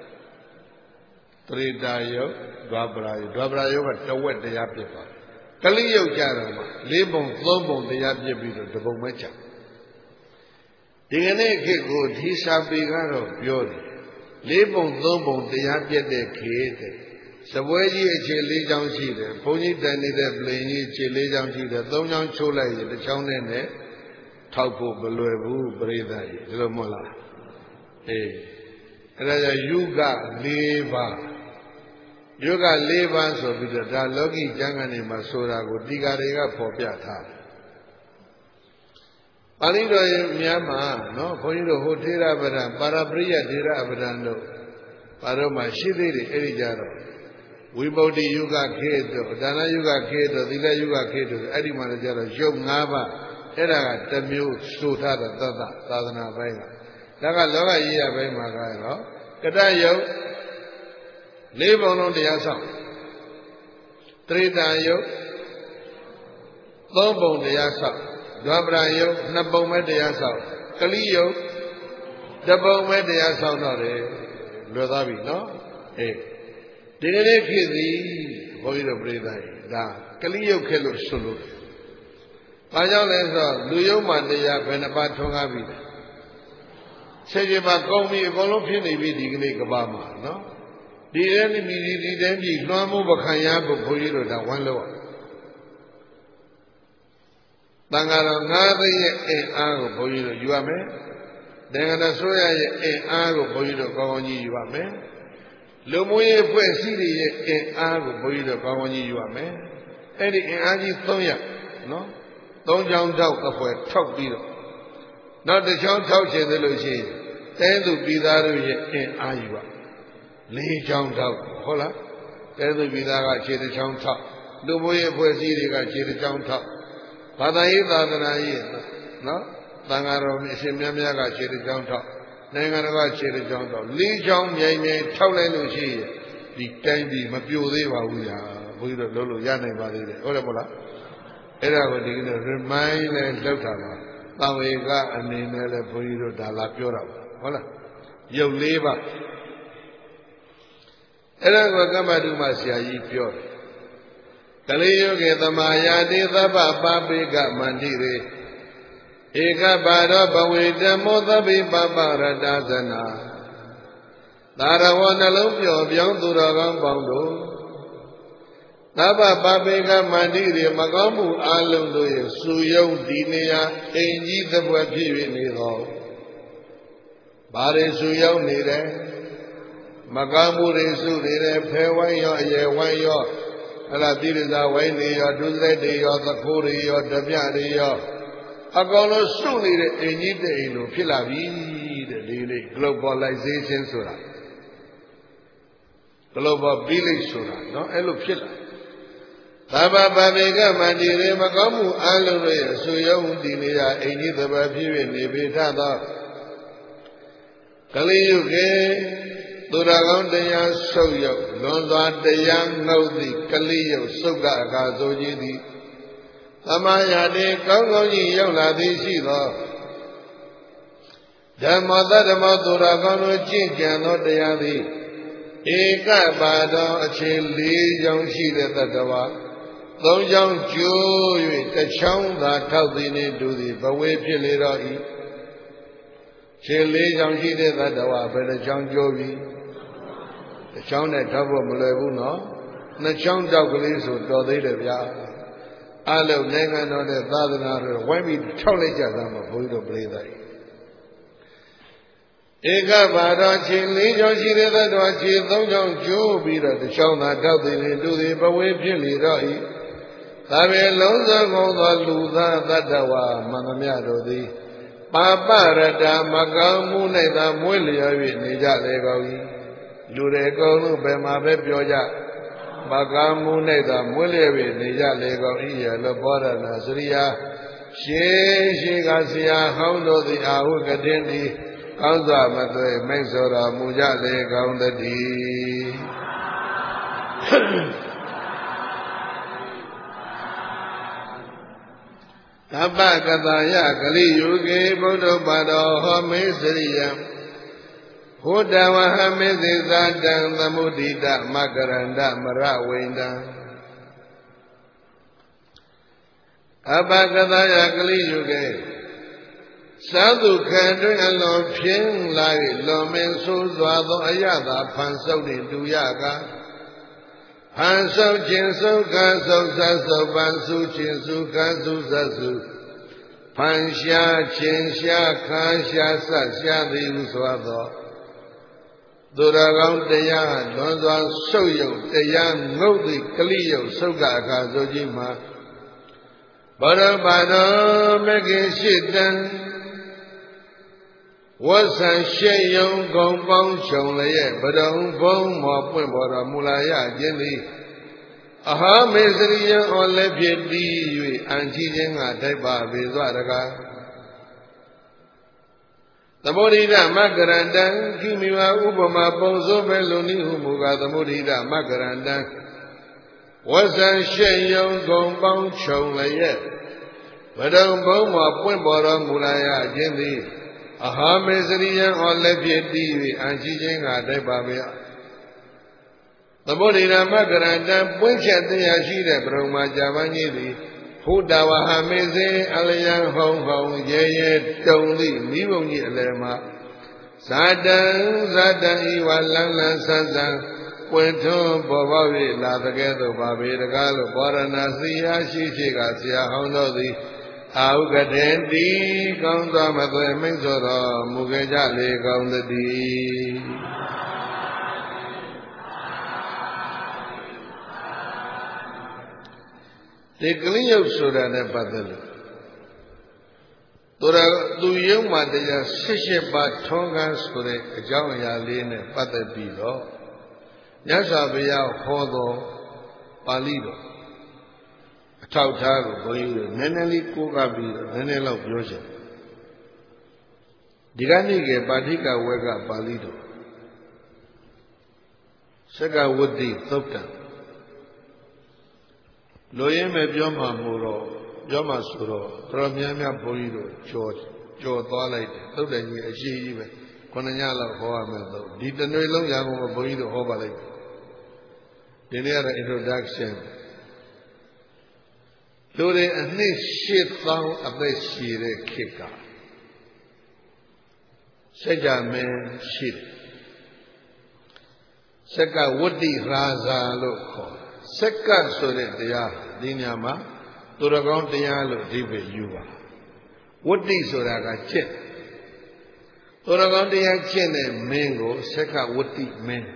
Tridayo Dwabrayo Dwabrayo got the wet the Yapipa Kali Yogarama Libon Lombon the Yapipa the Bomecha Digane Kiko Tisha Bigaro Biori Libon Lombon the Yapia de Kate Savoyi Chili Jang Chile Pony Danny the Blaney Chili Jang Chile Dongan Chola the Chownene Taupo Beluebu Breda Lomola Eh Raja Yuga Leva Yuga Leva so Bida Logi Jangani Masura go Digarega Popiata Palido Myanmar no Ponido Hotera Badan Parapriya Dira Abadando Paroma Shidi Erijaro Wibodi Yuga Kedo Dana Yuga Kedo Dila Yuga Kedo Adi Manajara Job Nava Era the mute Suta Tata Tadana Baina. Daga Loga Yia Baima Gaino. Kadayo live on the Asa. Three Dayo Lobo the Asa. Dabrayo Nabome the Asa. Kaliyo Dabome the Asa Nore Lodavi, no? Eh. Dere Kizi Boido Breda. Da Kaliyo Kelo Sulu. Pajal is a Luyo Mandia Benapatongabi. Sejima Gomi, Golopini, Vidigni Gabama, no? The enemy did envy, no more Bakayabo Poiro than one lower. Tangara Nadi and Ago Poiro, you are man? Then a soya and Ago Poiro Gawani, you are man? Lomoye Puesiri and Ago Poiro Gawani, you are man? Eddie and Agi Tonya, no? Don't young doubt of a top beetle. နောက်တစ်ချောင်းထောက်ချင်တယ်လို့ရှိရင်တဲသူပြည်သားတို့ရဲ့အင်အားကြီးပါလေးချောင်းထောက်ဟုတ်လားတဲသူပြည်သားကခြေတစ်ချောင်းထောက်လူမျိုးရေးအဖွဲ့အစည်းတွေကခြေတစ်ချောင်းထောက်ဘာသာရေးသာသနာရေးနော်သံဃာတော်အရှင်မြတ်များကခြေတစ်ချောင်းထောက်နိုင်ငံတော်ကခြေတစ်ချောင်းထောက်လေးချောင်းမြိုင်မြိုင်ထောက်လိုက်လို့ရှိရင်ဒီတိုင်းပြည်မပြိုသေးပါဘူးညာဘုန်းကြီးတို့လုံးလို့ရနိုင်ပါသေးတယ်ဟုတ်တယ်မဟုတ်လားအဲ့ဒါကိုဒီကနေ့ remind နဲ့လောက်တာပါသံဝေကအနေနဲ့လည်းဘုန်းကြီးတို့ဒါလာပြောတာပါဟုတ်လားရုပ်လေးပါအဲ့ဒါကကမ္မတုမဆရာကြီးပြောတယ်ကလေးယောဂေသမာယာတိသဗ္ဗပါပိကမန္တိရေဧကဘာရောဘဝေတမောသဗ္ဗိပပရတဇနာသာရဝနှလုံးပျော်ပြောင်းသူတော်ကောင်းပေါင်းတို့သဗ္ဗပါပိကမန္တိရေမကောင်းမှုအလုံးတို့ရဲ့စုယုံဒီနေရာအိမ်ကြီးသဘွယ်ဖြစ်၍နေသောဘာတွေစုယုံနေတယ်မကောင်းမှုတွေစုနေတယ်ဖဲဝိုင်းရောအရေဝိုင်းရောအဲ့ဒါတိရဇာဝိုင်းတွေရောဒုစရိုက်တွေရောသခိုးတွေရောတပြတွေရောအကောင်လုံးစုနေတဲ့အိမ်ကြီးတဲ့အိမ်လိုဖြစ်လာပြီတဲ့ဒီလေး globalization ဆိုတာ global village ဆိုတာเนาะအဲ့လိုဖြစ်လာသဗ္ဗပဗေကမန္တိရေမကောင်းမှုအလုံးတို့ရဲ့အဆူယုံဒီနေရာအိမ်ကြီးသဘာဖြစ်၍နေပေထသောကလေးယုကေသူတော်ကောင်းတရားဆုပ်ယုတ်လွန်စွာတရားငုတ်သည့်ကလေးယုတ်ဆုပ်ကအကာဆိုကြီးသည်သမာယာတိကောင်းကောင်းကြီးရောက်လာသည်ရှိသောဓမ္မသတ္တမသူတော်ကောင်းတို့ကျင့်ကြံသောတရားသည်ဧကပါတော်အခြေလေးချောင်းရှိတဲ့တတ္တဝါသုံးချောင်းကျိုး၍တစ်ချောင်းသာထောက်သည်နှင့်တူသည်ဘဝေဖြစ်လေတော့၏ခြေလေးချောင်းရှိတဲ့တတ္တဝါဘယ်တစ်ချောင်းကျိုးပြီတစ်ချောင်းနဲ့ထောက်ဖို့မလွယ်ဘူးနော်နှစ်ချောင်းတောက်ကလေးဆိုတော်သေးတယ်ဗျာအလုံးနိုင်ငံတော်တဲ့သာသနာတော်ဝိုင်းပြီးထောက်လိုက်ကြတာမဘုန်းကြီးတို့ပြိဿကြီးဧကဘာတော်ခြေလေးချောင်းရှိတဲ့တတ္တဝါခြေသုံးချောင်းကျိုးပြီးတော့တစ်ချောင်းသာထောက်သည်နှင့်တူသည်ဘဝေဖြစ်လေတော့၏သာဝေလုံးစုံကုန်သောလူသားတတ္တဝါမန္တမြတို့သည်ပါပရတမကောင်းမှု၌သာမွေးလျော်၍နေကြလေကုန်၏လူတွေအကုန်လုံးဘယ်မှာပဲပြောကြမကောင်းမှု၌သာမွေးလျော်၍နေကြလေကုန်၏ရလို့ဘောရဏစရိယာရှေးရှေးကဆရာဟောင်းတို့သည်အာဟုကတင်သည်ကောင်းစွာမသွေမိတ်ဆိုတော်မူကြလေကောင်းသတည်းသဗ္ဗကတယကလိယုကေဗုဒ္ဓပါတော်ဟောမေစရိယံဟောတဝဟမေသေဇာတံသမုဒိတမကရန္တမရဝိန္ဒံအဘကတယကလိယုကေသာဓုခံတွင်အလွန်ဖြင်းလာ၍လွန်မင်းဆိုးစွာသောအရသာဖန်ဆုပ်နှင့်တူရကားဖန်ဆုပ်ခြင်းဆုပ်ခါဆုပ်ဆတ်ဆုပ်ပန်စုခြင်းစုခါစုဆတ်စုဖန်ရှားခြင်းရှားခါရှားဆတ်ရှားသည်ဟုဆိုသောသူတော်ကောင်းတရားလွန်စွာဆုပ်ယုတ်တရားငုတ်သည့်ကလိယုတ်ဆုပ်ကအခါဆိုကြီးမှာဘောရပါတော်မဂ္ဂင်ရှိတံဝတ်ဆံရှေယုံကုံပေါင်းချုံလျက်ဗဒုံဘုံမောပွင့်ပေါ်တော်မူလာရခြင်းသည်အဟာမေစရိယံဩလည်းဖြစ်တည်၍အံချီခြင်းကထိုက်ပါပေစွာတကားသမုဒိဒမကရန္တံခိမိဝဥပမာပုံစိုးပဲလုံနိဟုမူကားသမုဒိဒမကရန္တံဝတ်ဆံရှေယုံကုံပေါင်းချုံလျက်ဗဒုံဘုံမောပွင့်ပေါ်တော်မူလာရခြင်းသည်အဟာမေစရိယံဩလည်းဖြစ်တည်၍အံချီခြင်းကထိုက်ပါပေသမုဒိဒမကရန္တံပွင့်ချက်တရားရှိတဲ့ပရမကြာပန်းကြီးသည်ဖုတဝဟမေစေအလယံဟုံဟုံရဲရဲတုံသည့်မိဘုံကြီးအလယ်မှာဇာတံဇာတံဤဝလန်းလန်းဆန်းဆန်းပွင့်ထွန်းပေါ်ပေါက်၍လာတဲ့ကဲ့သို့ပါပေတကားလို့ဘောရဏစီယာရှိရှိကဆရာဟောင်းတို့သည်အာဟုကတေတိကောင်းသောမသွေမိတ်ဆိုတော်မူခဲ့ကြလေကောင်းသတည်းဒီကလိယုတ်ဆိုတာနဲ့ပတ်သက်လို့တော်သူယုံမှာတရားရှစ်ရှစ်ပါးထွန်းကားဆိုတဲ့အကြောင်းအရာလေးနဲ့ပတ်သက်ပြီးတော့မြတ်စွာဘုရားဟောတော်ပါဠိတော်အထောက်ထားကိုဘုန်းကြီးတို့နည်းနည်းလေးကိုးကားပြီးတော့နည်းနည်းလောက်ပြောချင်ဒီကနေ့ကပါဠိကဝက်ကပါဠိတော်စက္ကဝတ္တိသုတ်တံလိုရင်းမဲ့ပြောမှမို့တော့ပြောမှဆိုတော့တော်များများဘုန်းကြီးတို့ကြော်ကြော်သွားလိုက်တယ်သုတ်တန်ကြီးအရှိကြီးပဲခုနှစ်ညလောက်ဟောရမယ်တော့ဒီတနွေလုံးရကုန်ဘုန်းကြီးတို့ဟောပါလိုက်ဒီနေ့ကတော့ introduction လူတွေအနှစ်ရှစ်သောင်းအသက်ရှည်တဲ့ခေတ်ကစัจ जा မင်းရှိတယ်စက္ကဝတ္တိရာဇာလို့ခေါ်စက္ကဆိုတဲ့တရားဒီညမှာသူတော်ကောင်းတရားလို့အဓိပ္ပာယ်ယူပါဝတ္တိဆိုတာကကျင့်သူတော်ကောင်းတရားကျင့်တဲ့မင်းကိုစက္ကဝတ္တိမင်း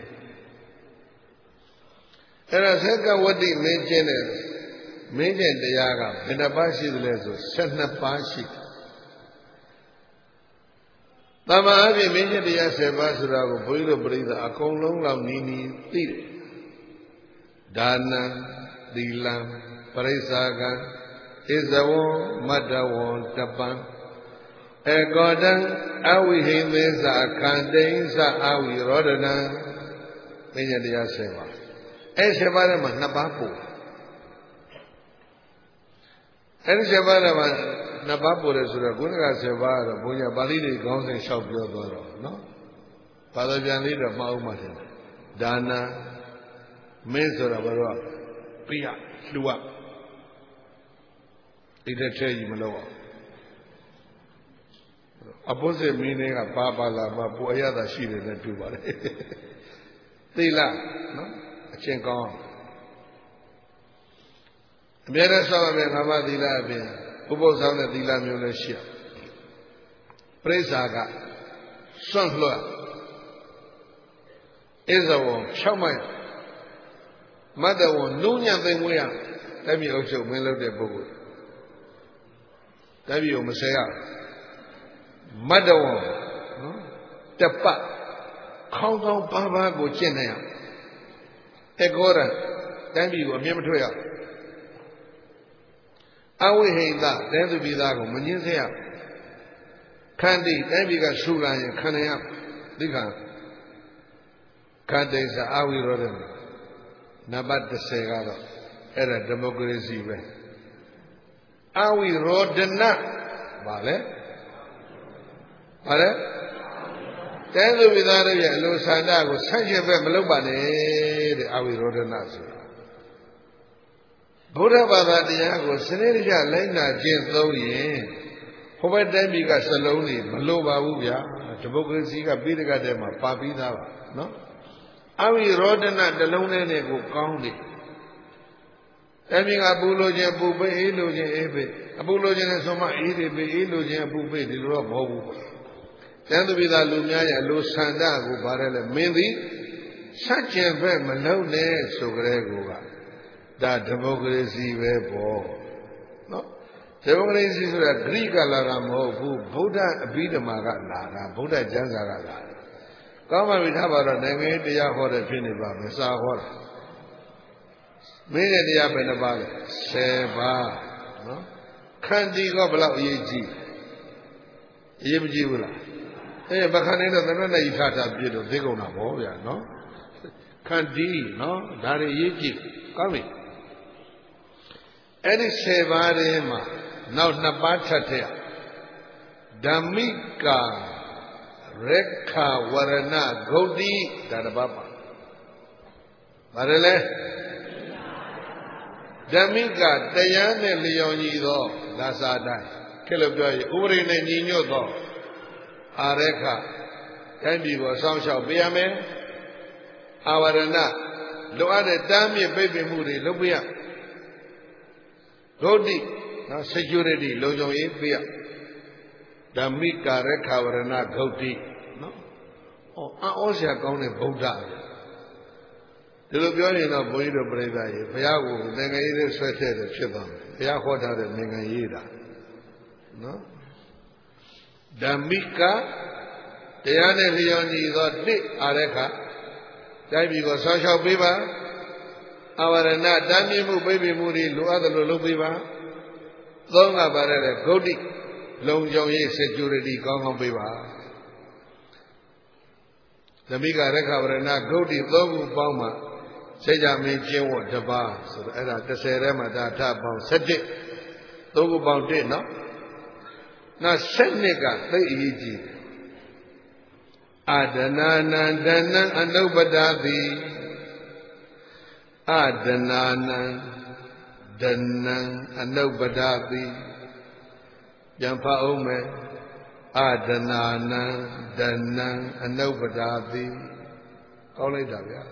အဲ့ဒါစက္ကဝတ္တိမင်းကျင့်တဲ့မင်းကျင့်တရားကဘယ်နှပါးရှိသလဲဆိုဆယ်နှစ်ပါးရှိတယ်တမန်အပြင်မင်းကျင့်တရားဆယ်ပါးဆိုတာကိုဘုန်းကြီးတို့ပြိဿအကုန်လုံးလောက်နီးနီးသိတယ်ဒါနံသီလံပရိစ္ဆာကံဣဇဝံမတ္တဝံတပံဧကောတံအဝိဟိသေသခန္တိဉ္စအဝိရောဒနံမင်းကျင့်တရားဆယ်ပါးအဲ့ဆယ်ပါးထဲမှာနှစ်ပါးပို့အဲ့ဒီဆယ်ပါးထဲမှာနှစ်ပါးပို့တယ်ဆိုတော့ခုနကဆယ်ပါးကတော့ဘုန်းကြီးပါဠိတွေခေါင်းစဉ်လျှောက်ပြောသွားတော့နော်ဘာသာပြန်လေးတော့မှားဦးမှတယ်ဒါနမင်းဆိုတာဘာလို့ပြရလှူရဒီတဲ့ထဲကြီးမလို့အပုစေမင်းတွေကပါပါလာမှပူအရသာရှိတယ်နဲ့တွေ့ပါလေသိလားနော်အချင်းကောင်းအမြဲတမ်းဆောက်ရမယ်ငါမသီလအပြင်ဥပုသ်ဆောင်တဲ့သီလမျိုးလည်းရှိရပရိစ္ဆာကစွန့်လွတ်ဣဇဝံ၆မိုက်မတ္တဝံနုညံ့သိမ့်မွေးရတိုက်ပြည်အုပ်ချုပ်မင်းလုပ်တဲ့ပုဂ္ဂိုလ်တိုက်ပြည်ကိုမဆဲရမတ္တဝံနော်တပတ်ခေါင်းကောင်းပါးပါးကိုကျင့်နေရအကောရတိုက်ပြည်ကိုအမြင်မထွက်ရအဝိဟိတတဲသူပြည်သားကိုမငင်းစေရခန္တိတိုင်းပြည်ကရှုလာရင်ခန္ဓာရသိခါခန္တိစအဝိရောဓနနံပါတ်၁၀ကတော့အဲ့ဒါဒီမိုကရေစီပဲအဝိရောဓနဗာလဲဗာလဲတဲသူပြည်သားတွေရဲ့အလိုဆန္ဒကိုဆန့်ကျင်ဘက်မလုပ်ပါနဲ့တဲ့အဝိရောဓနဆိုတာဘုရားဘာသာတရားကိုစနစ်တကျလိုက်နာကျင့်သုံးရင်ဟိုဘက်တိုင်းပြည်ကစလုံးတွေမလိုပါဘူးဗျာဒီမိုကရေစီကပြည်တကတဲ့မှာပါပြီးသားပါနော်အဝိရောဒနာတလုံးနဲ့နဲ့ကိုကောင်းတယ်တိုင်းပြည်ကပူလို့ခြင်းပူပေးအေးလို့ခြင်းအေးပေးအပူလို့ခြင်းနဲ့ဆိုမှအေးတွေပေးအေးလို့ခြင်းအပူပေးဒီလိုတော့မဟုတ်ဘူးကျန်သူပြည်သားလူများရဲ့အလိုဆန္ဒကိုဗါတယ်လေမင်းသည်ဆက်ကျင်ဘက်မလုံးနဲ့ဆိုကြတဲ့ကောဒါဒီမိုကရေစီပဲပေါ့နော်ဒီမိုကရေစီဆိုတာဂရိကလာတာမဟုတ်ဘူးဗုဒ္ဓအဘိဓမ္မာကလာတာဗုဒ္ဓကျမ်းစာကလာတာကောင်းပါပြီထားပါတော့နိုင်ငံတရားဟောတဲ့ဖြစ်နေပါမယ်စာဟောတာမင်းရဲ့တရားပဲနှစ်ပါးလေဆယ်ပါးနော်ခန္တီကဘယ်လောက်အရေးကြီးအရေးမကြီးဘူးလားအေးဗခန္တီတော့သမဏယိထာတာပြည့်တော့သိကုန်တာပေါ့ဗျာနော်ခန္တီနော်ဒါတွေအရေးကြီးကောင်းပြီအဲ့ဒီဆယ်ပါးထဲမှာနောက်နှစ်ပါးထပ်ထည့်ဓမ္မိကာရက္ခဝရဏဂௌတိဒါတစ်ပါးပါဘာလဲဓမ္မိကတရားနဲ့လျော်ညီသောဒါစာတိုင်းခက်လို့ပြောရင်ဥပရိနဲ့ညီညွတ်သောအာရက္ခတိုင်းပြည်ကိုစောင့်ရှောက်ပေးရမယ်အာဝရဏလိုအပ်တဲ့တားမြစ်ပိတ်ပင်မှုတွေလုပ်ပေးရဂௌတိနော် security လုံခြုံရေးပေးရဓမ္မိကာရခဝရဏဂௌတိနော်ဟောအောစရာကောင်းတဲ့ဗုဒ္ဓဒီလိုပြောရင်တော့ဘုန်းကြီးတို့ပြိဿရေဘုရားကိုနိုင်ငံရေးနဲ့ဆွဲထည့်တယ်ဖြစ်သွားမယ်ဘုရားဟောထားတဲ့နိုင်ငံရေးတာနော် Dhammika Dhyane Leoni the Dick Areka Dabi was Sasha Biba Avarana Damimu Baby Muri Luada Lulubiba Longa Barre Godi Long Joye Security Gong Biba The Mika Rekavarana Godi Logu Bauma Seja me Jewo Daba so that the Serema Data Bam Seti Logu Bounty no Na Seneca the Iji Adanana Dana Anubadadi Adanana Dana Anubadadi Jampa Ome Adanana Dana Anubadadi Only Davia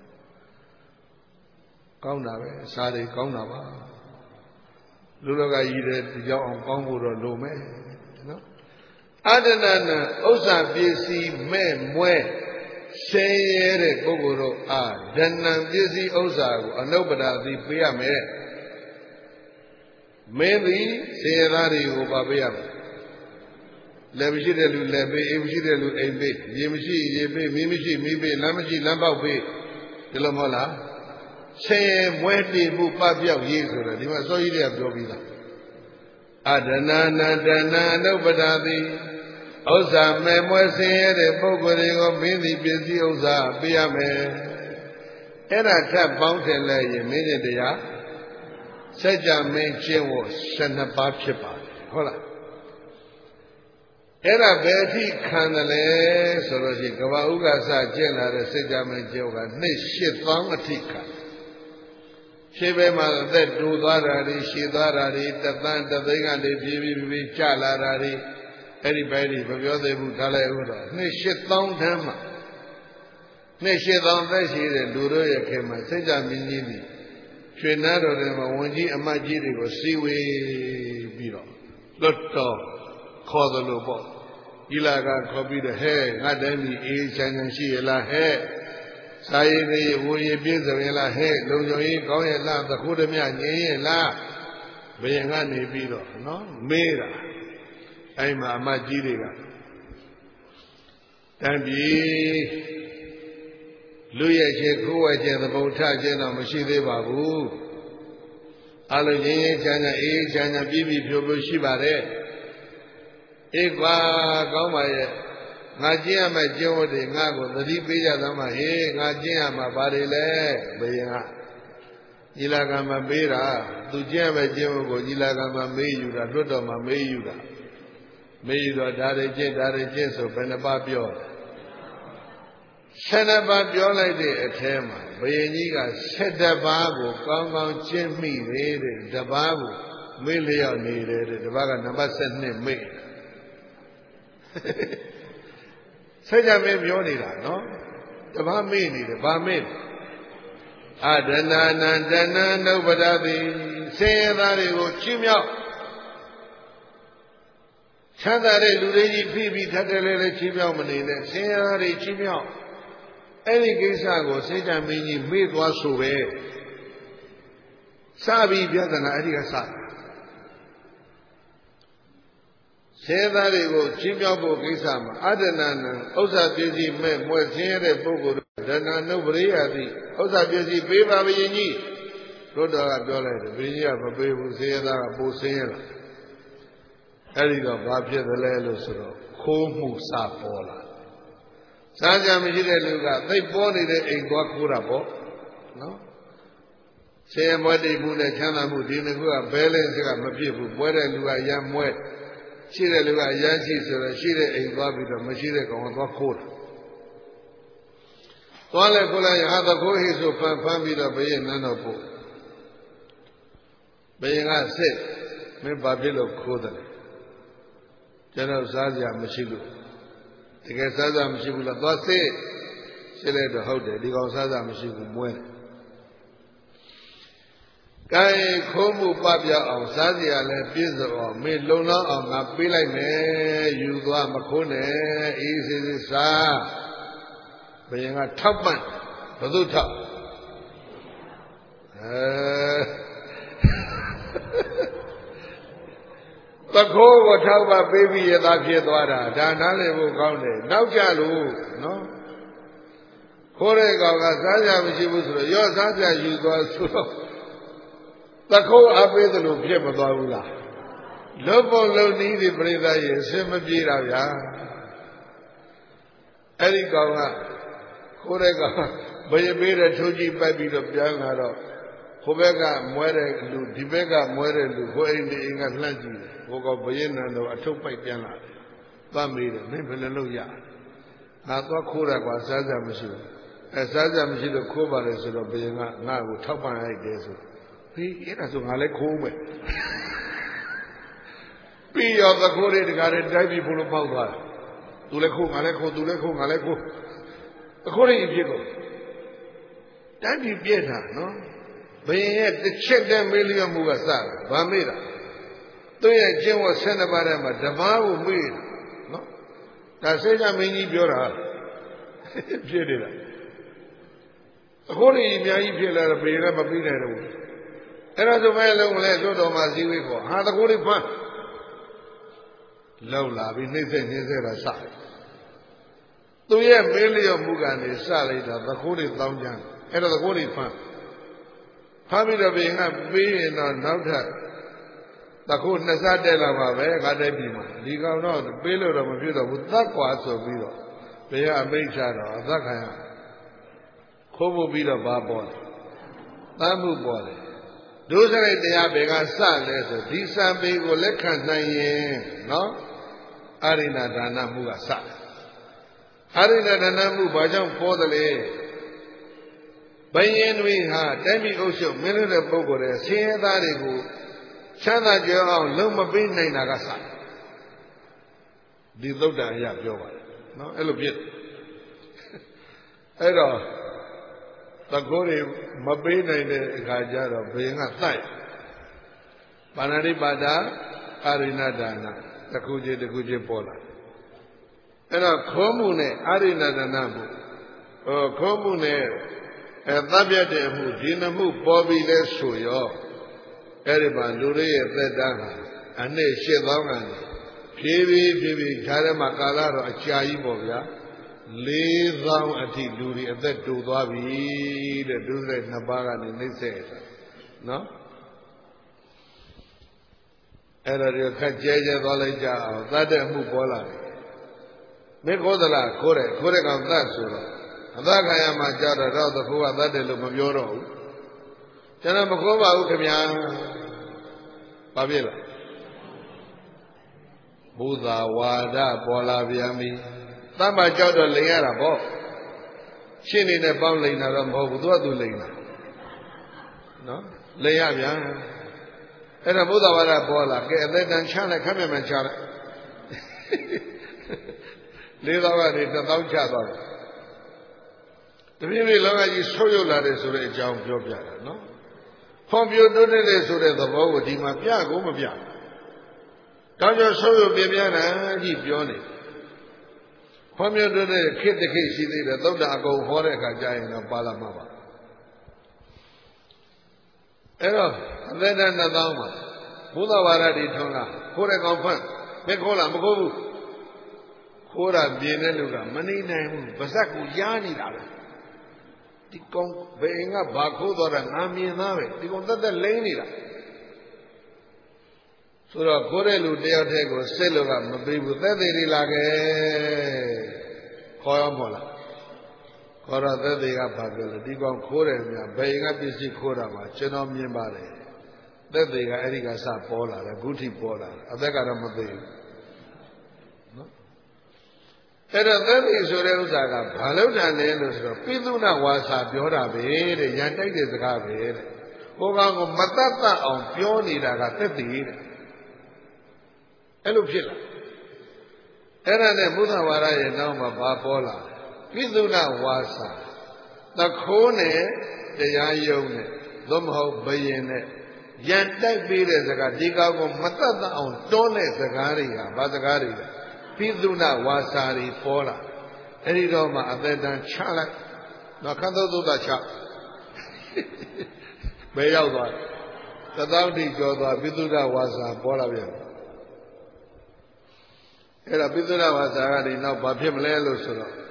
Kauna, Sari Kauna, Lulaga Yide, Young Kongo Lume, no? Adanana, Osa Bisi, Me, Mue, Say Gogoro, Ah, Denan Bisi Osa, Anobada, the Piame, maybe say Rari Obabiam. Levishidu Lebe, Evishidu Ebe, Yemishi, Yebe, Mimishi, Mibe, Lamaji, Lamba Be, Dilomola. Say, when they move up your years, they must so easy of Jobila. Adana, Dana, nobody. Oza, Memoise, the Bogori of Mini Busy Oza, Biame. And I tap mountain lay immediately. Saja main chain was Shanabab Chipa. Hola. Era Betty Candale, Sorosi, Gavauga Sajena, the Saja main Joga, Nish Long Atika. Shivema that do Darari, Shidarari, the plant of the Gan, the Bibi Chalarari, everybody, but the other Butala Ura. Nish long time. Nish long time, Duroya came, Saja Minini. Shenado de Mawanji, Amajiri was Siwe Biro. Lotto, call the Lobo. Ilaga copy the hair, Nadami, Age and she la hair. Saying we abuse of la hair, Lojoy, going la, the Hudamia, Ye la, Bayangani Biro, no? Mera. I'm a Majiriga. And be. Luya Chekua Jen, the Bota Jen, and Mashide Babu. Aloje, Jana E, Jana Bibi, Shibare. Equa Gomaya, Najia, my Joe de Nago, the Ripia Dama, E, Najia, my Barile, Bayana. Ilagama Bera, Tujama Jemo, Ilagama Mayuda, Rotoma Mayuda. Mayuda, Dare Jen, Dare Jen, so Penababio. Senaba Biola de Atema, Bayaniga, Sedababu, Gong Jimmy, the Babu, Million needed, the Baga Nabasan name me. Saja may Bionida, no? The Bamini, the Bamin. Adana, Nandana, nobody, say that it will chimio. Chandare, Ludi, Pibi, Tatale, Chimio, Manina, say that it chimio. Any case I go, Saja Mini, made was so well. Sabi Biadana, Adia Sa. Say that it was Chimyabo Kisama, Adanan, Osa Busy men, was here at Bogo, Dana, nobody at the Osa Busy, Beba Vini. Roda Dola, Vinia, Babu, Sayada, Bosela. Eliga, Babia, the Lelo, Komu Sapola. Saja Mijide Luga, they bought it in Guakurabo, no? Say, what they put a Chanamu, Dinagu, Belen, Mapipu, whether Luga Yam wet, Shida Luga Yansi, so that Shida in Guabita, Machida, on Guakura. Wale Kula, you have the Gohis of Pampamida, Bayan Nanopo. Bayan said, Me Babilo Kodan. General Saja Machilu. The Gazaza Mashibula Dose, she led the whole day, the Gazaza Mashibu Muen. Kai Komu Babia of Sadia Le Pizza or made Lona of Mapila Me, Yudua Makone, Easy Sa, being a top man, Baduta. ခိုးကိုထောက်ပါပေးပြီးရသားဖြစ်သွားတာဒါနားလည်ဖို့ကောင်းတယ်နောက်ကြလို့နော်ခိုးတဲ့ကောင်ကစားကြမရှိဘူးဆိုတော့ရော့စားကြယူသွားဆိုတော့တခိုးအပေးသလိုဖြစ်မသွားဘူးလားလွတ်ဖို့လုံနည်းဒီပြိဿရဲ့အစင်မပြေတာဗျာအဲ့ဒီကောင်ကခိုးတဲ့ကောင်ဘယပေးတဲ့ထိုးကြီးပိုက်ပြီးတော့ပြန်လာတော့ဟိုဘက်ကမွဲတဲ့လူဒီဘက်ကမွဲတဲ့လူဟိုအိမ်ဒီအိမ်ကလှမ်းကြည့်တယ်ဟိုကောင်ဘယနန်တော့အထုပ်ပိုက်ပြန်လာတယ်သွားမေးတယ်မင်းဘယ်လိုလုပ်ရငါသွားခိုးတာကွာစားကြမရှိဘူးအဲစားကြမရှိလို့ခိုးပါလေဆိုတော့ဘယင်ကငါ့ကိုထောက်ပံ့လိုက်တယ်ဆိုဟေးအဲ့ဒါဆိုငါလည်းခိုးမယ်ပြီးရောသခိုးတွေတကားတွေတိုက်ပြီးဘုလို့ပေါက်သွားတယ်သူလည်းခိုးငါလည်းခိုးသူလည်းခိုးငါလည်းခိုးသခိုးတွေအဖြစ်ကိုတိုက်ပြီးပြည့်တာနော်ဘယင်ရဲ့တစ်ချက်တည်းမေးလျော့မှုကစတယ်ဗာမေးတာသူ့ရဲ့ကျင့်ဝတ်ဆယ်နှစ်ပါးထဲမှာဓမ္မကိုမေးတယ်နော်ဒါစေကြမင်းကြီးပြောတာဖြစ်နေတာအခုနေအများကြီးဖြစ်လာတော့ဘယ်လည်းမပြီးနိုင်တော့ဘူးအဲ့ဒါဆိုမဲ့လုံးလဲလွတ်တော်မှာစည်းဝေးခေါ်ဟာတကူလေးဖမ်းလောက်လာပြီးနှိမ့်ဆက်နှိမ့်ဆက်တာစတယ်သူရဲ့မေးလျော့မှုကနေစလိုက်တာတကူလေးတောင်းကြတယ်အဲ့တော့တကူလေးဖမ်းဖမ်းပြီးတော့ဘယ်ကပေးရင်တော့နောက်ထပ်တကူနှစ်စားတက်လာပါပဲငါတက်ပြီမှာဒီကောင်တော့ပေးလို့တော့မဖြစ်တော့ဘူးသတ်ကွာဆိုပြီးတော့ဘယ်ကအမိန့်ချတော့အသက်ခံရခိုးဖို့ပြီးတော့ဘာပေါ်လဲတမ်းမှုပေါ်တယ်ဒုစရိုက်တရားဘယ်ကစလဲဆိုဒီစံပေကိုလက်ခံနိုင်ရင်နော်အာရိဏဒါနမှုကစတယ်အာရိဏဒါနမှုဘာကြောင့်ပေါ်တယ်လဲဘယင်တွေဟာတိုင်းပြည်အုပ်ချုပ်မင်းတို့တဲ့ပုဂ္ဂိုလ်တွေဆင်းရဲသားတွေကိုချမ်းသာကြအောင်လုံးမပေးနိုင်တာကစတယ်ဒီသုတ်တန်အရာပြောပါတယ်နော်အဲ့လိုဖြစ်အဲ့တော့တကောတွေမပေးနိုင်တဲ့အခါကျတော့ဘယ်ကတိုက်ပါဏာတိပါဒအာရိဏဒါနတခုချင်းတခုချင်းပေါ်လာအဲ့တော့ခေါ်မှုနဲ့အာရိဏဒါနမှုဟောခေါ်မှုနဲ့အဲတပ်ပြတဲ့မှုဒီနှမှုပေါ်ပြီးလဲဆိုရောအဲ့ဒီမှာလူတွေရဲ့သက်တမ်းဟာအနှစ်ရှစ်သောင်းကနေဖြည်းဖြည်းဖြည်းဖြည်းဓာတ်မှာကာလတော့အကြာကြီးပေါ့ဗျာလေးသောင်းအထိလူတွေအသက်တူသွားပြီတဲ့ဒုစရိုက်နှစ်ပါးကနေနှိမ့်ဆက်တာနော်အဲ့ဒါတွေခက်ကျဲကျဲသွားလိုက်ကြအောင်သတ်တဲ့မှုပေါ်လာတယ်မေခိုးသလားခိုးတယ်ခိုးတဲ့ကောင်သတ်ဆိုတော့အသခံရမှာကြတော့တော့သခိုးကသတ်တယ်လို့မပြောတော့ဘူးကျွန်တော်မခိုးပါဘူးခင်ဗျာဘာဖြစ်လဲဘုရားဝါဒပေါ်လာပြန်ပြီတမ္မာကြောက်တော့လိန်ရတာပေါ့ရှင်းနေတဲ့ပေါင်းလိန်တာတော့မဟုတ်ဘူးသူကသူလိန်တာနော်လိန်ရပြန်အဲ့ဒါဘုရားဝါဒပေါ်လာကဲအသက်တန်ချလိုက်ခက်မြတ်မှချလိုက်လေးသောင်းကနေတစ်သောင်းချသွားတယ်တပြည့်ပြည့်လောကကြီးဆိုးရုပ်လာတယ်ဆိုတဲ့အကြောင်းပြောပြတာနော်ဖွံ့ဖြိုးတိုးတက်တယ်ဆိုတဲ့သဘောကိုဒီမှာပြကိုမပြတောင်းကျဆိုးရုပ်ပြပြတာကြီးပြောနေဖွံ့ဖြိုးတိုးတက်ခေတ်တစ်ခေတ်ရှိသေးတယ်သုဒ္ဓအကုန်ဟောတဲ့အခါကျရင်တော့ပါလာမှာပါအဲ့တော့အသက်တန်နှစ်သောင်းမှာဘုရားဝါဒတွေထွန်းလာခိုးတဲ့ကောင်ဖတ်မခိုးလားမခိုးဘူးခိုးတာပြင်းတဲ့လူကမနေနိုင်ဘူးပါဇက်ကိုရားနေတာပဲဒီကောင်ဘယ်ငါဘာခိုးသွားတာငါမြင်သားပဲဒီကောင်တက်တက်လိမ့်နေတာဆိုတော့ခိုးတဲ့လူတယောက်တည်းကိုစစ်လို့ကမပေးဘူးသက်သေးတွေလာခဲ့ခေါ်ရောမလားခေါ်တော့သက်သေးကဘာပြောလဲဒီကောင်ခိုးတယ်များဘယ်ငါပစ္စည်းခိုးတာမှာကျွန်တော်မြင်ပါတယ်သက်သေးကအဲ့ဒီကစပေါ်လာတယ်ခုထိပေါ်လာတယ်အသက်ကတော့မသိဘူးနော်အဲ့တော့သက်သေးဆိုတဲ့ဥစ္စာကဘာလို့တန်လဲလို့ဆိုတော့ပိသုဏဝါစာပြောတာပဲတဲ့ရန်တိုက်တဲ့စကားပဲတဲ့ဟိုကောင်ကမတတ်တတ်အောင်ပြောနေတာကသက်သေးတဲ့အဲ့လိုဖြစ်လာအဲ့ဒါနဲ့ဘုရားဝါဒရဲ့နောက်မှာဘာပေါ်လာပိသုဏဝါစာသခိုးနဲ့တရားယုံနဲ့သို့မဟုတ်ဘယင်နဲ့ရန်တိုက်ပေးတဲ့စကားဒီကောင်ကမတတ်တတ်အောင်တွန်းတဲ့စကားတွေကဘာစကားတွေလဲပိသုဏဝါစာတွေပေါ်လာအဲ့ဒီတော့မှအသက်တန်ချလိုက်တော့ခန္ဓာသုဒ္ဓချဘယ်ရောက်သွားသတောင်းတိကျော်သွားပိသုဏဝါစာပေါ်လာပြန်အဲ့တော့ပိသုဒ္ဓဝါစာကနေနောက်ဘာဖြစ်မလဲလို့ဆိုတော့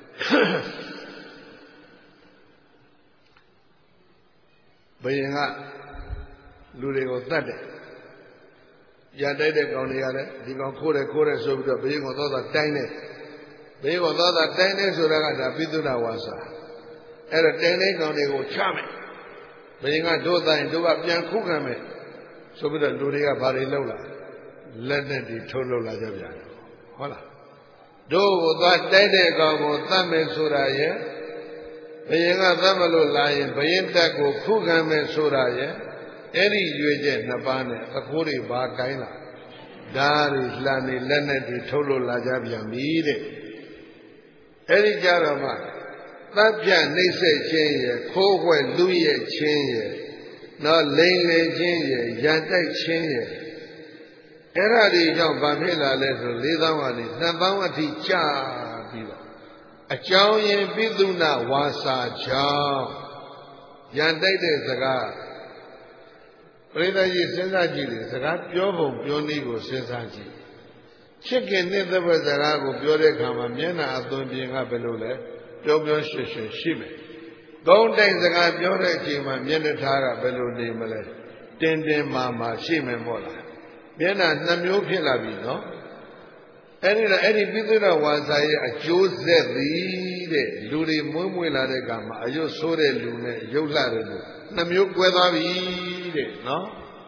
ဘယင်ကလူတွေကိုတတ်တယ်ရတိုက်တဲ့ကောင်တွေကလည်းဒီကောင်ခိုးတယ်ခိုးတယ်ဆိုပြီးတော့ဘယင်ကိုသောတာတိုင်းတယ်ဘယင်ကိုသောတာတိုင်းတယ်ဆိုတာကဒါပိသုဒ္ဓဝါစာအဲ့တော့တိုင်းတဲ့ကောင်တွေကိုချမယ်ဘယင်ကတို့တိုင်းတို့ကပြန်ခုခံမယ်ဆိုပြီးတော့လူတွေကဘာတွေလုပ်လာလက်နဲ့ဒီထုတ်လုပ်လာကြပြန်ဟုတ်လားတို့ကိုသွားတိုက်တဲ့ကောင်ကိုသတ်မယ်ဆိုတာရဲ့ဘယင်ကသတ်မလို့လာရင်ဘယင်တက်ကိုခုခံမယ်ဆိုတာရဲ့အဲ့ဒီရွေချက်နှစ်ပါးနဲ့အခိုးတွေဘာကိုင်းလာဓာတ်တွေလှန်နေလက်နဲ့ဒီထုတ်လို့လာကြပြန်ပြီတဲ့အဲ့ဒီကြတော့မှသတ်ပြနှိမ့်ဆက်ခြင်းရဲ့ခိုးဝှက်လူရဲ့ခြင်းရဲ့နော်လိန်လေခြင်းရဲ့ရန်တိုက်ခြင်းရဲ့အဲ့ဒါဒီကြောင့်ဗာဖြစ်လာလဲဆိုလေးသောင်းကနေနှစ်သောင်းအထိကြာပြီးတော့အကြောင်းရင်ပိသုဏဝါစာကြောင့်ရန်တိုက်တဲ့စကားပရိသတ်ကြီးစဉ်းစားကြည့်လေစကားပြောပုံပြောနည်းကိုစဉ်းစားကြည့်ချစ်ခင်တဲ့သဘောစကားကိုပြောတဲ့အခါမှာမျက်နှာအသွင်ပြင်ကဘယ်လိုလဲပြောပြောရွှင်ရွှင်ရှိမယ်ကောင်းတဲ့စကားပြောတဲ့အချိန်မှာမျက်နှာထားကဘယ်လိုနေမလဲတင်းတင်းမာမာရှိမယ်မို့လားမျက်နှာနှမျိုးဖြစ်လာပြီနော်အဲ့ဒီတော့အဲ့ဒီပိသုဒ္ဓဝါစာရဲ့အကျိုးဆက်သည်တဲ့လူတွေမွေးမွေးလာတဲ့ကမှာအယုတ်ဆိုးတဲ့လူနဲ့ရုပ်လှတဲ့လူနှမျိုးကွဲသွားပြီတဲ့နော်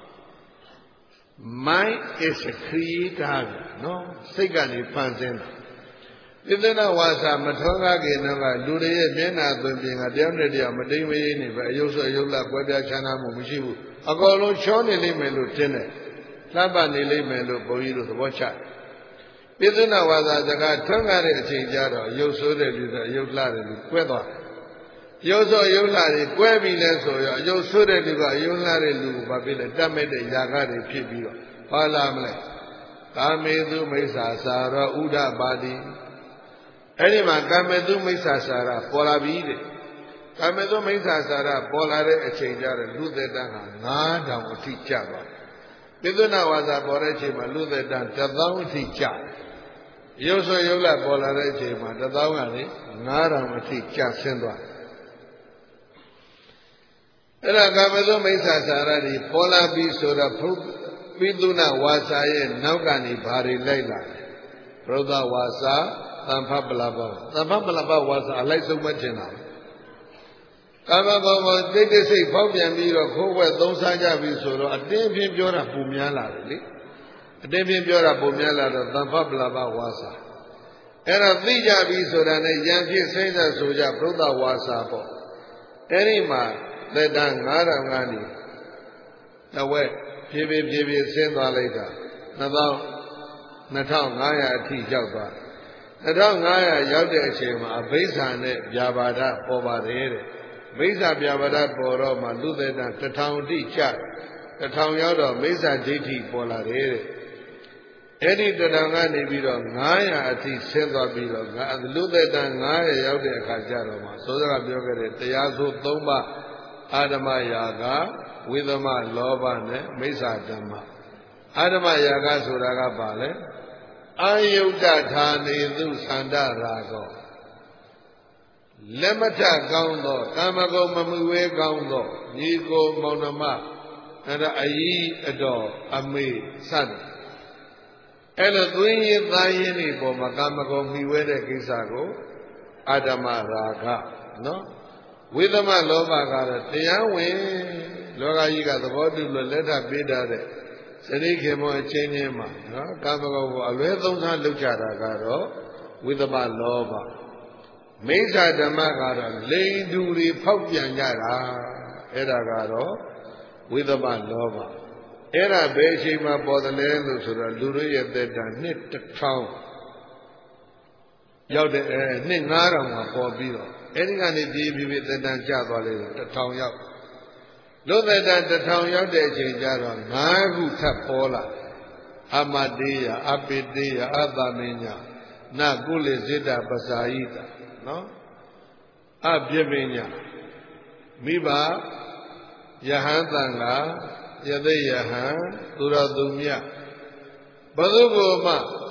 Mind is a creator နော်စိတ်ကနေဖန်ဆင်းတာပိသုဒ္ဓဝါစာမထောကားခင်တော့လူတွေရဲ့မျက်နှာသွင်ပြင်ကတယောက်နဲ့တယောက်မတိမ်မယိနေပဲအယုတ်ဆိုးအယုတ်လှကွဲပြားချမ်းသာမှုမရှိဘူးအကုန်လုံးချောနေလိမ့်မယ်လို့ထင်တယ်လှပနေလိမ့်မယ်လို့ဘုန်းကြီးတို့သဘောချတယ်ပိသုဏဝါစာစကားထွန်းကားတဲ့အချိန်ကျတော့ရုပ်ဆိုးတဲ့လူဆိုရုပ်လှတဲ့လူကွဲသွားတယ်ရုပ်ဆိုးရုပ်လှတွေကွဲပြီလဲဆိုရောရုပ်ဆိုးတဲ့လူကရုပ်လှတဲ့လူကိုဘာဖြစ်လဲတတ်မဲ့တဲ့ຢာကတွေဖြစ်ပြီးတော့ဘာလာမလဲကာမေတုမိစ္ဆာစာရောဥဒ္ဓပါတိအဲ့ဒီမှာကာမေတုမိစ္ဆာစာရပေါ်လာပြီတဲ့ကာမေတုမိစ္ဆာစာရပေါ်လာတဲ့အချိန်ကျတော့လူသက်တန်းဟာငါးထောင်အထိကျသွားပိသုဏဝါစာပေါ်တဲ့အချိန်မှာလူသက်တန်းတစ်သောင်းအထိကျရုပ်ဆိုရုပ်လပေါ်လာတဲ့အချိန်မှာတစ်သောင်းကနေငါးထောင်အထိကျဆင်းသွားအဲ့ဒါကာမသုမိစ္ဆာစာရတွေပေါ်လာပြီဆိုတော့ပိသုဏဝါစာရဲ့နောက်ကနေဘာတွေလိုက်လာလဲဘုရားဝါစာသံဖပလပသံဖပလပဝါစာအလိုက်ဆုံးမတင်တာကာမဂုဏ်ကိုတိတ်တိတ်စိတ်ဖောက်ပြန်ပြီးတော့ခိုးဝဲသုံးစားကြပြီဆိုတော့အတင်းပြင်းပြောတာပုံများလာတယ်လေအတင်းပြင်းပြောတာပုံများလာတော့သံဖပလပဝါစာအဲ့ဒါသိကြပြီဆိုတာနဲ့ယံဖြစ်စိမ့်သက်ဆိုကြဘုရားဝါစာပေါ့အဲ့ဒီမှာသက်တမ်းငါးထောင်ကနေတဝက်ဖြည်းဖြည်းဖြည်းဖြည်းဆင်းသွားလိုက်တာနှစ်သောင်းနှစ်ထောင်ငါးရာအထိရောက်သွားနှစ်ထောင်ငါးရာရောက်တဲ့အချိန်မှာအဘိဓါနဲ့ဗျာပါဒပေါ်ပါတယ်တဲ့မိစ္ဆာဗျာပါဒပေါ်တော့မှလူသက်တမ်းတစ်ထောင်အထိကျတစ်ထောင်ရောက်တော့မိစ္ဆာဒိဋ္ဌိပေါ်လာတယ်တဲ့အဲ့ဒီတစ်ထောင်ကနေပြီးတော့ငါးရာအထိဆင်းသွားပြီးတော့လူသက်တမ်းငါးရာရောက်တဲ့အခါကျတော့မှသောစကပြောခဲ့တဲ့တရားဆိုသုံးပါးအာဓမယာကဝိသမလောဘနဲ့မိစ္ဆာဓမ္မအာဓမယာကဆိုတာကဘာလဲအာယုဒ္ဓဌာနေသူသန္တရာကောလက်မထကောင်းသောကာမဂုဏ်မမှုဝဲကောင်းသောညီကိုမောင်နှမအဲ့ဒါအကြီးအတော်အမေစသည်အဲ့လိုသွင်းရင်သားရင်ဒီပေါ်မှာကာမဂုဏ်မိဝဲတဲ့ကိစ္စကိုအာဓမရာဂနော်ဝိသမလောဘကတော့တရားဝင်လောကကြီးကသဘောတူလို့လက်ထပ်ပေးထားတဲ့စရိခေမောအချင်းချင်းမှာနော်ကာမဂုဏ်ကိုအလွဲသုံးစားလုပ်ကြတာကတော့ဝိသမလောဘမိစ္ဆာဓမ္မကတော့လိန်တူတွေဖောက်ပြန်ကြတာအဲ့ဒါကတော့ဝိသမလောဘအဲ့ဒါဘယ်အချိန်မှာပေါ်တယ်လဲလို့ဆိုတော့လူတို့ရဲ့သက်တမ်းနှစ်တစ်ထောင်ရောက်တဲ့အဲနှစ်ငါးထောင်မှာပေါ်ပြီးတော့အဲ့ဒီကနေပြေးပြေးပြေးသက်တမ်းကျသွားလေတစ်ထောင်ရောက်လူသက်တမ်းတစ်ထောင်ရောက်တဲ့အချိန်ကျတော့ငါးခုထပ်ပေါ်လာအမတေယအပိတေယအသမေညာနကုလေစိတ္တပစာယိတနော်အပြိပညာမိဘယဟန်တန်ကယသိယဟန်သူတော်သူမြတ်ဘုသူကိုမှ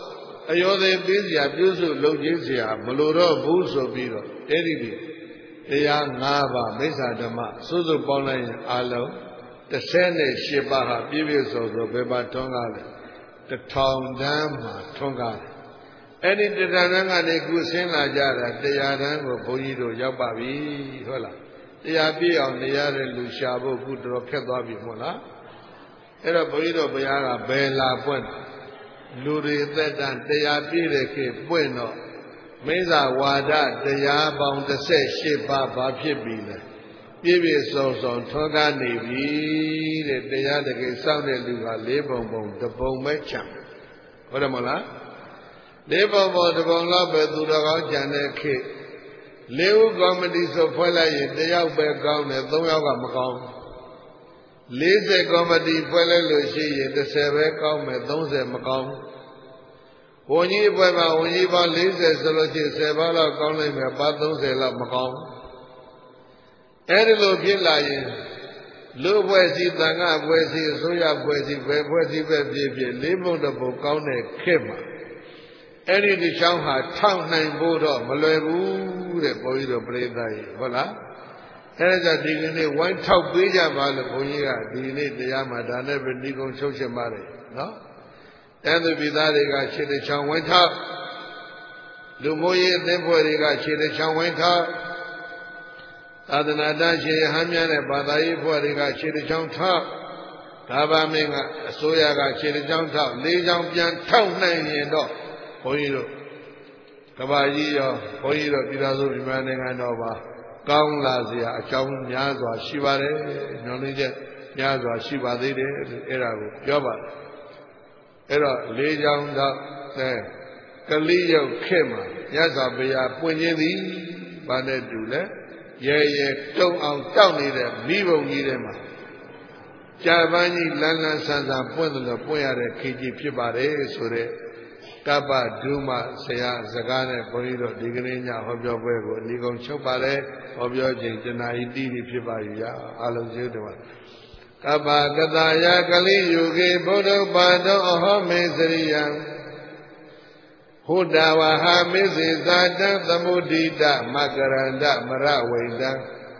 အယောသေးပေးစရာပြုစုလုပ်ခြင်းစရာမလိုတော့ဘူးဆိုပြီးတော့အဲ့ဒီဒီတရား၅ပါးမိစ္ဆာဓမ္မစုစုပေါင်းလိုက်ရင်အလုံးတစ်ဆယ်နဲ့ရှစ်ပါးဟာပြည့်ပြည့်စုံစုံဘယ်မှာထွန်းကားလဲတစ်ထောင်တန်းမှာထွန်းကားတယ်အဲ့ဒီတစ်ထောင်တန်းကနေခုဆင်းလာကြတာတရားတန်းကိုဘုန်းကြီးတို့ရောက်ပါပြီဟုတ်လားတရားပြည့်အောင်နေရတဲ့လူရှာဖို့ခုတော်ခက်သွားပြီမဟုတ်လားအဲ့တော့ဘုန်းကြီးတို့ဘုရားကဘယ်လာပွင့်လူတွေသက်တမ်းတရားပြည့်တဲ့ခေတ်ပွင့်တော့မိစ္ဆာဝါဒတရားပေါင်းတစ်ဆယ်ရှစ်ပါးဘာဖြစ်ပြီလဲပြည့်ပြည့်စုံစုံထွန်းကားနေပြီတဲ့တရားတကယ်စောင့်တဲ့လူကလေးပုံပုံတစ်ပုံပဲချမ်းဟုတ်တယ်မဟုတ်လားလေးပုံပုံတစ်ပုံလောက်ပဲသူတော်ကောင်းကြံတဲ့ခေတ်လေးဦးကောမတီဆိုဖွဲ့လိုက်ရင်တယောက်ပဲကောင်းတယ်သုံးယောက်ကမကောင်းလေးဆယ်ကောမတီဖွဲ့လိုက်လို့ရှိရင်တစ်ဆယ်ပဲကောင်းမယ်သုံးဆယ်မကောင်းဝန်ကြီးဖွဲ့မှာဝန်ကြီးပေါင်းလေးဆယ်ဆိုလို့ရှိရင်ဆယ်ပါးလောက်ကောင်းလိုက်မယ်ပါသုံးဆယ်လောက်မကောင်းအဲဒီလိုဖြစ်လာရင်လူဖွဲ့စည်းတန်ခါဖွဲ့စည်းအစိုးရဖွဲ့စည်းဘယ်ဖွဲ့စည်းပဲဖြစ်ဖြစ်လေးပုံတစ်ပုံကောင်းတဲ့ခေတ်မှာအဲ့ဒီဒီချောင်းဟာထောက်နိုင်ဖို့တော့မလွယ်ဘူးတဲ့ဘုန်းကြီးတို့ပြိဿကြီးဟုတ်လားအဲ့ဒါကြောင့်ဒီကနေ့ဝိုင်းထောက်ပေးကြပါလို့ဘုန်းကြီးကဒီနေ့တရားမှာဒါနဲ့ပဲဒီကုံချုပ်ချင်ပါတယ်နော်အဲ့ဒီပြည်သားတွေကခြေတစ်ချောင်းဝိုင်းထောက်လူမျိုးရေးအသင်းဖွဲ့တွေကခြေတစ်ချောင်းဝိုင်းထောက်သာသနာ့တာရှင်ဟမ်းမြတဲ့ဘာသာရေးဖွဲ့တွေကခြေတစ်ချောင်းထောက်ဒါပါမင်းကအစိုးရကခြေတစ်ချောင်းထောက်လေးချောင်းပြန်ထောက်နိုင်ရင်တော့ဘုန်းကြီးတို့ကဘာကြီးရောဘုန်းကြီးတို့ပြည်တော်စုမြန်မာနိုင်ငံတော်ပါကောင်းလာစရာအကြောင်းများစွာရှိပါတယ်ညွှန်လင်းချက်များစွာရှိပါသေးတယ်အဲ့ဒါကိုပြောပါတယ်အဲ့တော့လေးချောင်းတော့အဲကလိရုပ်ခေမှာမြတ်စွာဘုရားပွင့်ခြင်းသည်ဘာနဲ့တူလဲရဲရဲတုံအောင်တောက်နေတဲ့မိဘုံကြီးထဲမှာကြာပန်းကြီးလန်းလန်းဆန်းဆန်းပွင့်တယ်လို့ပွင့်ရတဲ့ခေကြီးဖြစ်ပါတယ်ဆိုတဲ့ကပ္ပဒုမဆရာစကားနဲ့ဘုန်းကြီးတို့ဒီကနေ့ညဟောပြောပွဲကိုအနည်းကုန်ချုပ်ပါလေဟောပြောခြင်းတဏှာဤတိတိဖြစ်ပါရရာအလုံးစုံတော်ကပ္ပကတယကလိယုခေဘုဒ္ဓပါတောအဟောမေစရိယံဟုဒဝဟမေစေဇာတံသမုဒိတမကရန္တမရဝိတံ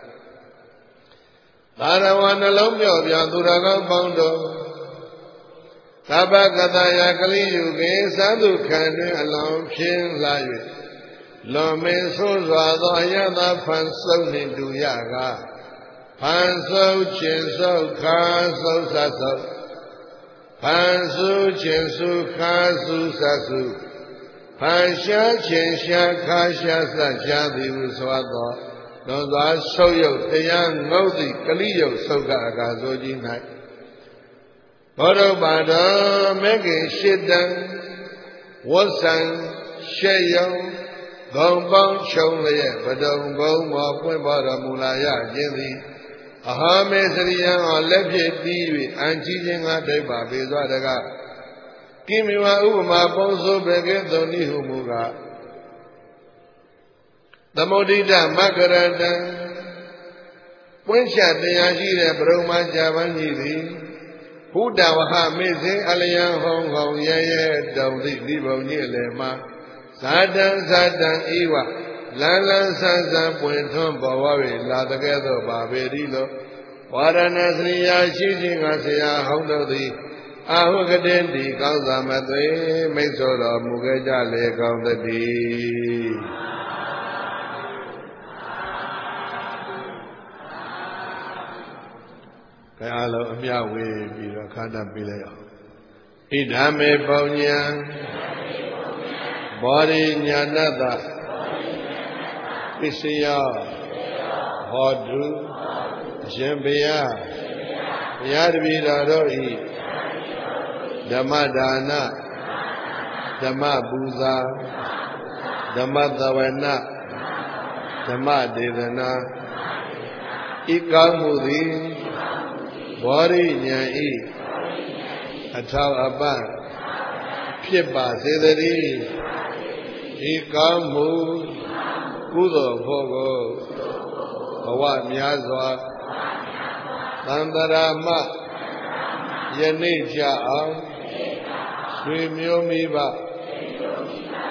သာရဝနှလုံးမြော့ပြောင်သူတော်ကောင်းပေါင်းတို့ကပ္ပကတယကလိယုကေသံသူခံတွင်အလောင်းဖြင်းလာ၍လွန်မင်းဆိုးစွာသောအယတဖန်စုံနှင့်တူရကဖန်ဆုပ်ခြင်းဆုပ်ခါဆုပ်ဆဆုပ်ဖန်ဆုခြင်းဆုခါဆုဆဆုဖန်ရှားခြင်းရှားခါရှားဆရှားသည်ဟုဆိုသောလွန်စွာဆုပ်ယုတ်တရားငုတ်သည်ကလိယုတ်ဆုပ်ကအကာဆိုကြီး၌ဘောဓဘာတော်မေခင်ရှိတံဝတ်ဆံရှေယုံဂုံပေါင်းချုံလျက်ပဒုံဘုံမောပွင့်ပါတော်မူလာရခြင်းသည်အဟာမေစရိယံဟောလက်ဖြစ်ပြီး၍အံကြီးခြင်းကဒိဗ္ဗပေသောတကကိမိဝဥပမာပုံစိုးဘေကေသုံနိဟုမူကားသမုဒိတမကရတံပွင့်ချတရားရှိတဲ့ဘုံမှာကြာပန်းကြီးသည်ဘုဒ္ဓဝဟမေစေအလယံဟောင်းဟောင်းရဲရဲတောင်သည့်ဒီဘုံကြီးအလယ်မှာဇာတံဇာတံဤဝလန်းလန်းဆန်းဆန်းပွင့်ထွန်းပေါ်ဝ၍လာတကဲ့သို့ပါပေသည်လို့ဝါရဏစရိယာရှိခြင်းကဆရာဟောင်းတို့သည်အာဟုကတိတိကောင်းစွာမသွေမိတ်ဆိုတော်မူခဲ့ကြလေကောင်းသတည်းကဲအားလုံးအမြဝေပြီးတော့ခန္ဓာပြလိုက်အောင်ဣဒာမေပုံညာဘောရိညာဏတပစ္စယဟောတုရှင်ဘုရားဘုရားတပည့်တော်တို့ဤဓမ္မဒါနဓမ္မပူဇာဓမ္မသဝနာဓမ္မဒေသနာဤကောင်းမှုသည်ဘောရိညာဤအထောက်အပံ့ဖြစ်ပါစေတည်းဤကောင်းမှုကုသိုလ်ဖို့ကိုဘဝများစွာသံတရာမယနေ့ကြအောင်ဆွေမျိုးမိဘ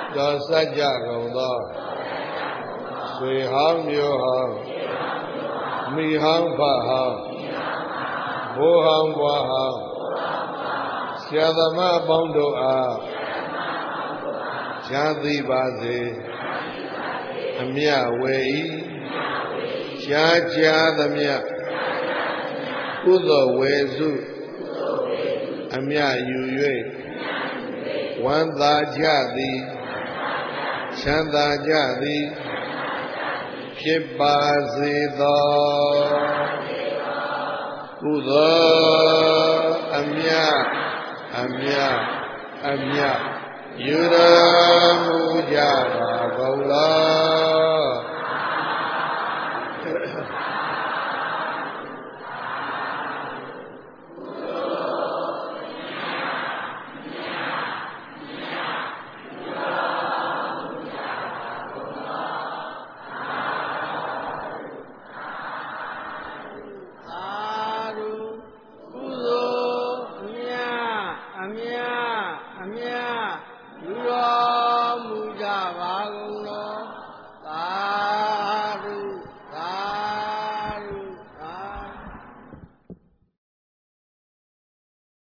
တော်စัจ जा ကုန်သောဆွေဟောင်းမျိုးဟောင်းမိဟောင်းဖဟောင်းဘိုးဟောင်းဘွားဟောင်းဆရာသမားအပေါင်းတို့အားချမ်းသာပါစေအမြဝေဤရှားကြားသမျှကုသိုလ်ဝေစုအမြယူ၍ဝမ်းသာကြသည်ချမ်းသာကြသည်ဖြစ်ပါစေသောကုသိုလ်အမြအမြအမြယူရမူကြပါကုန်လော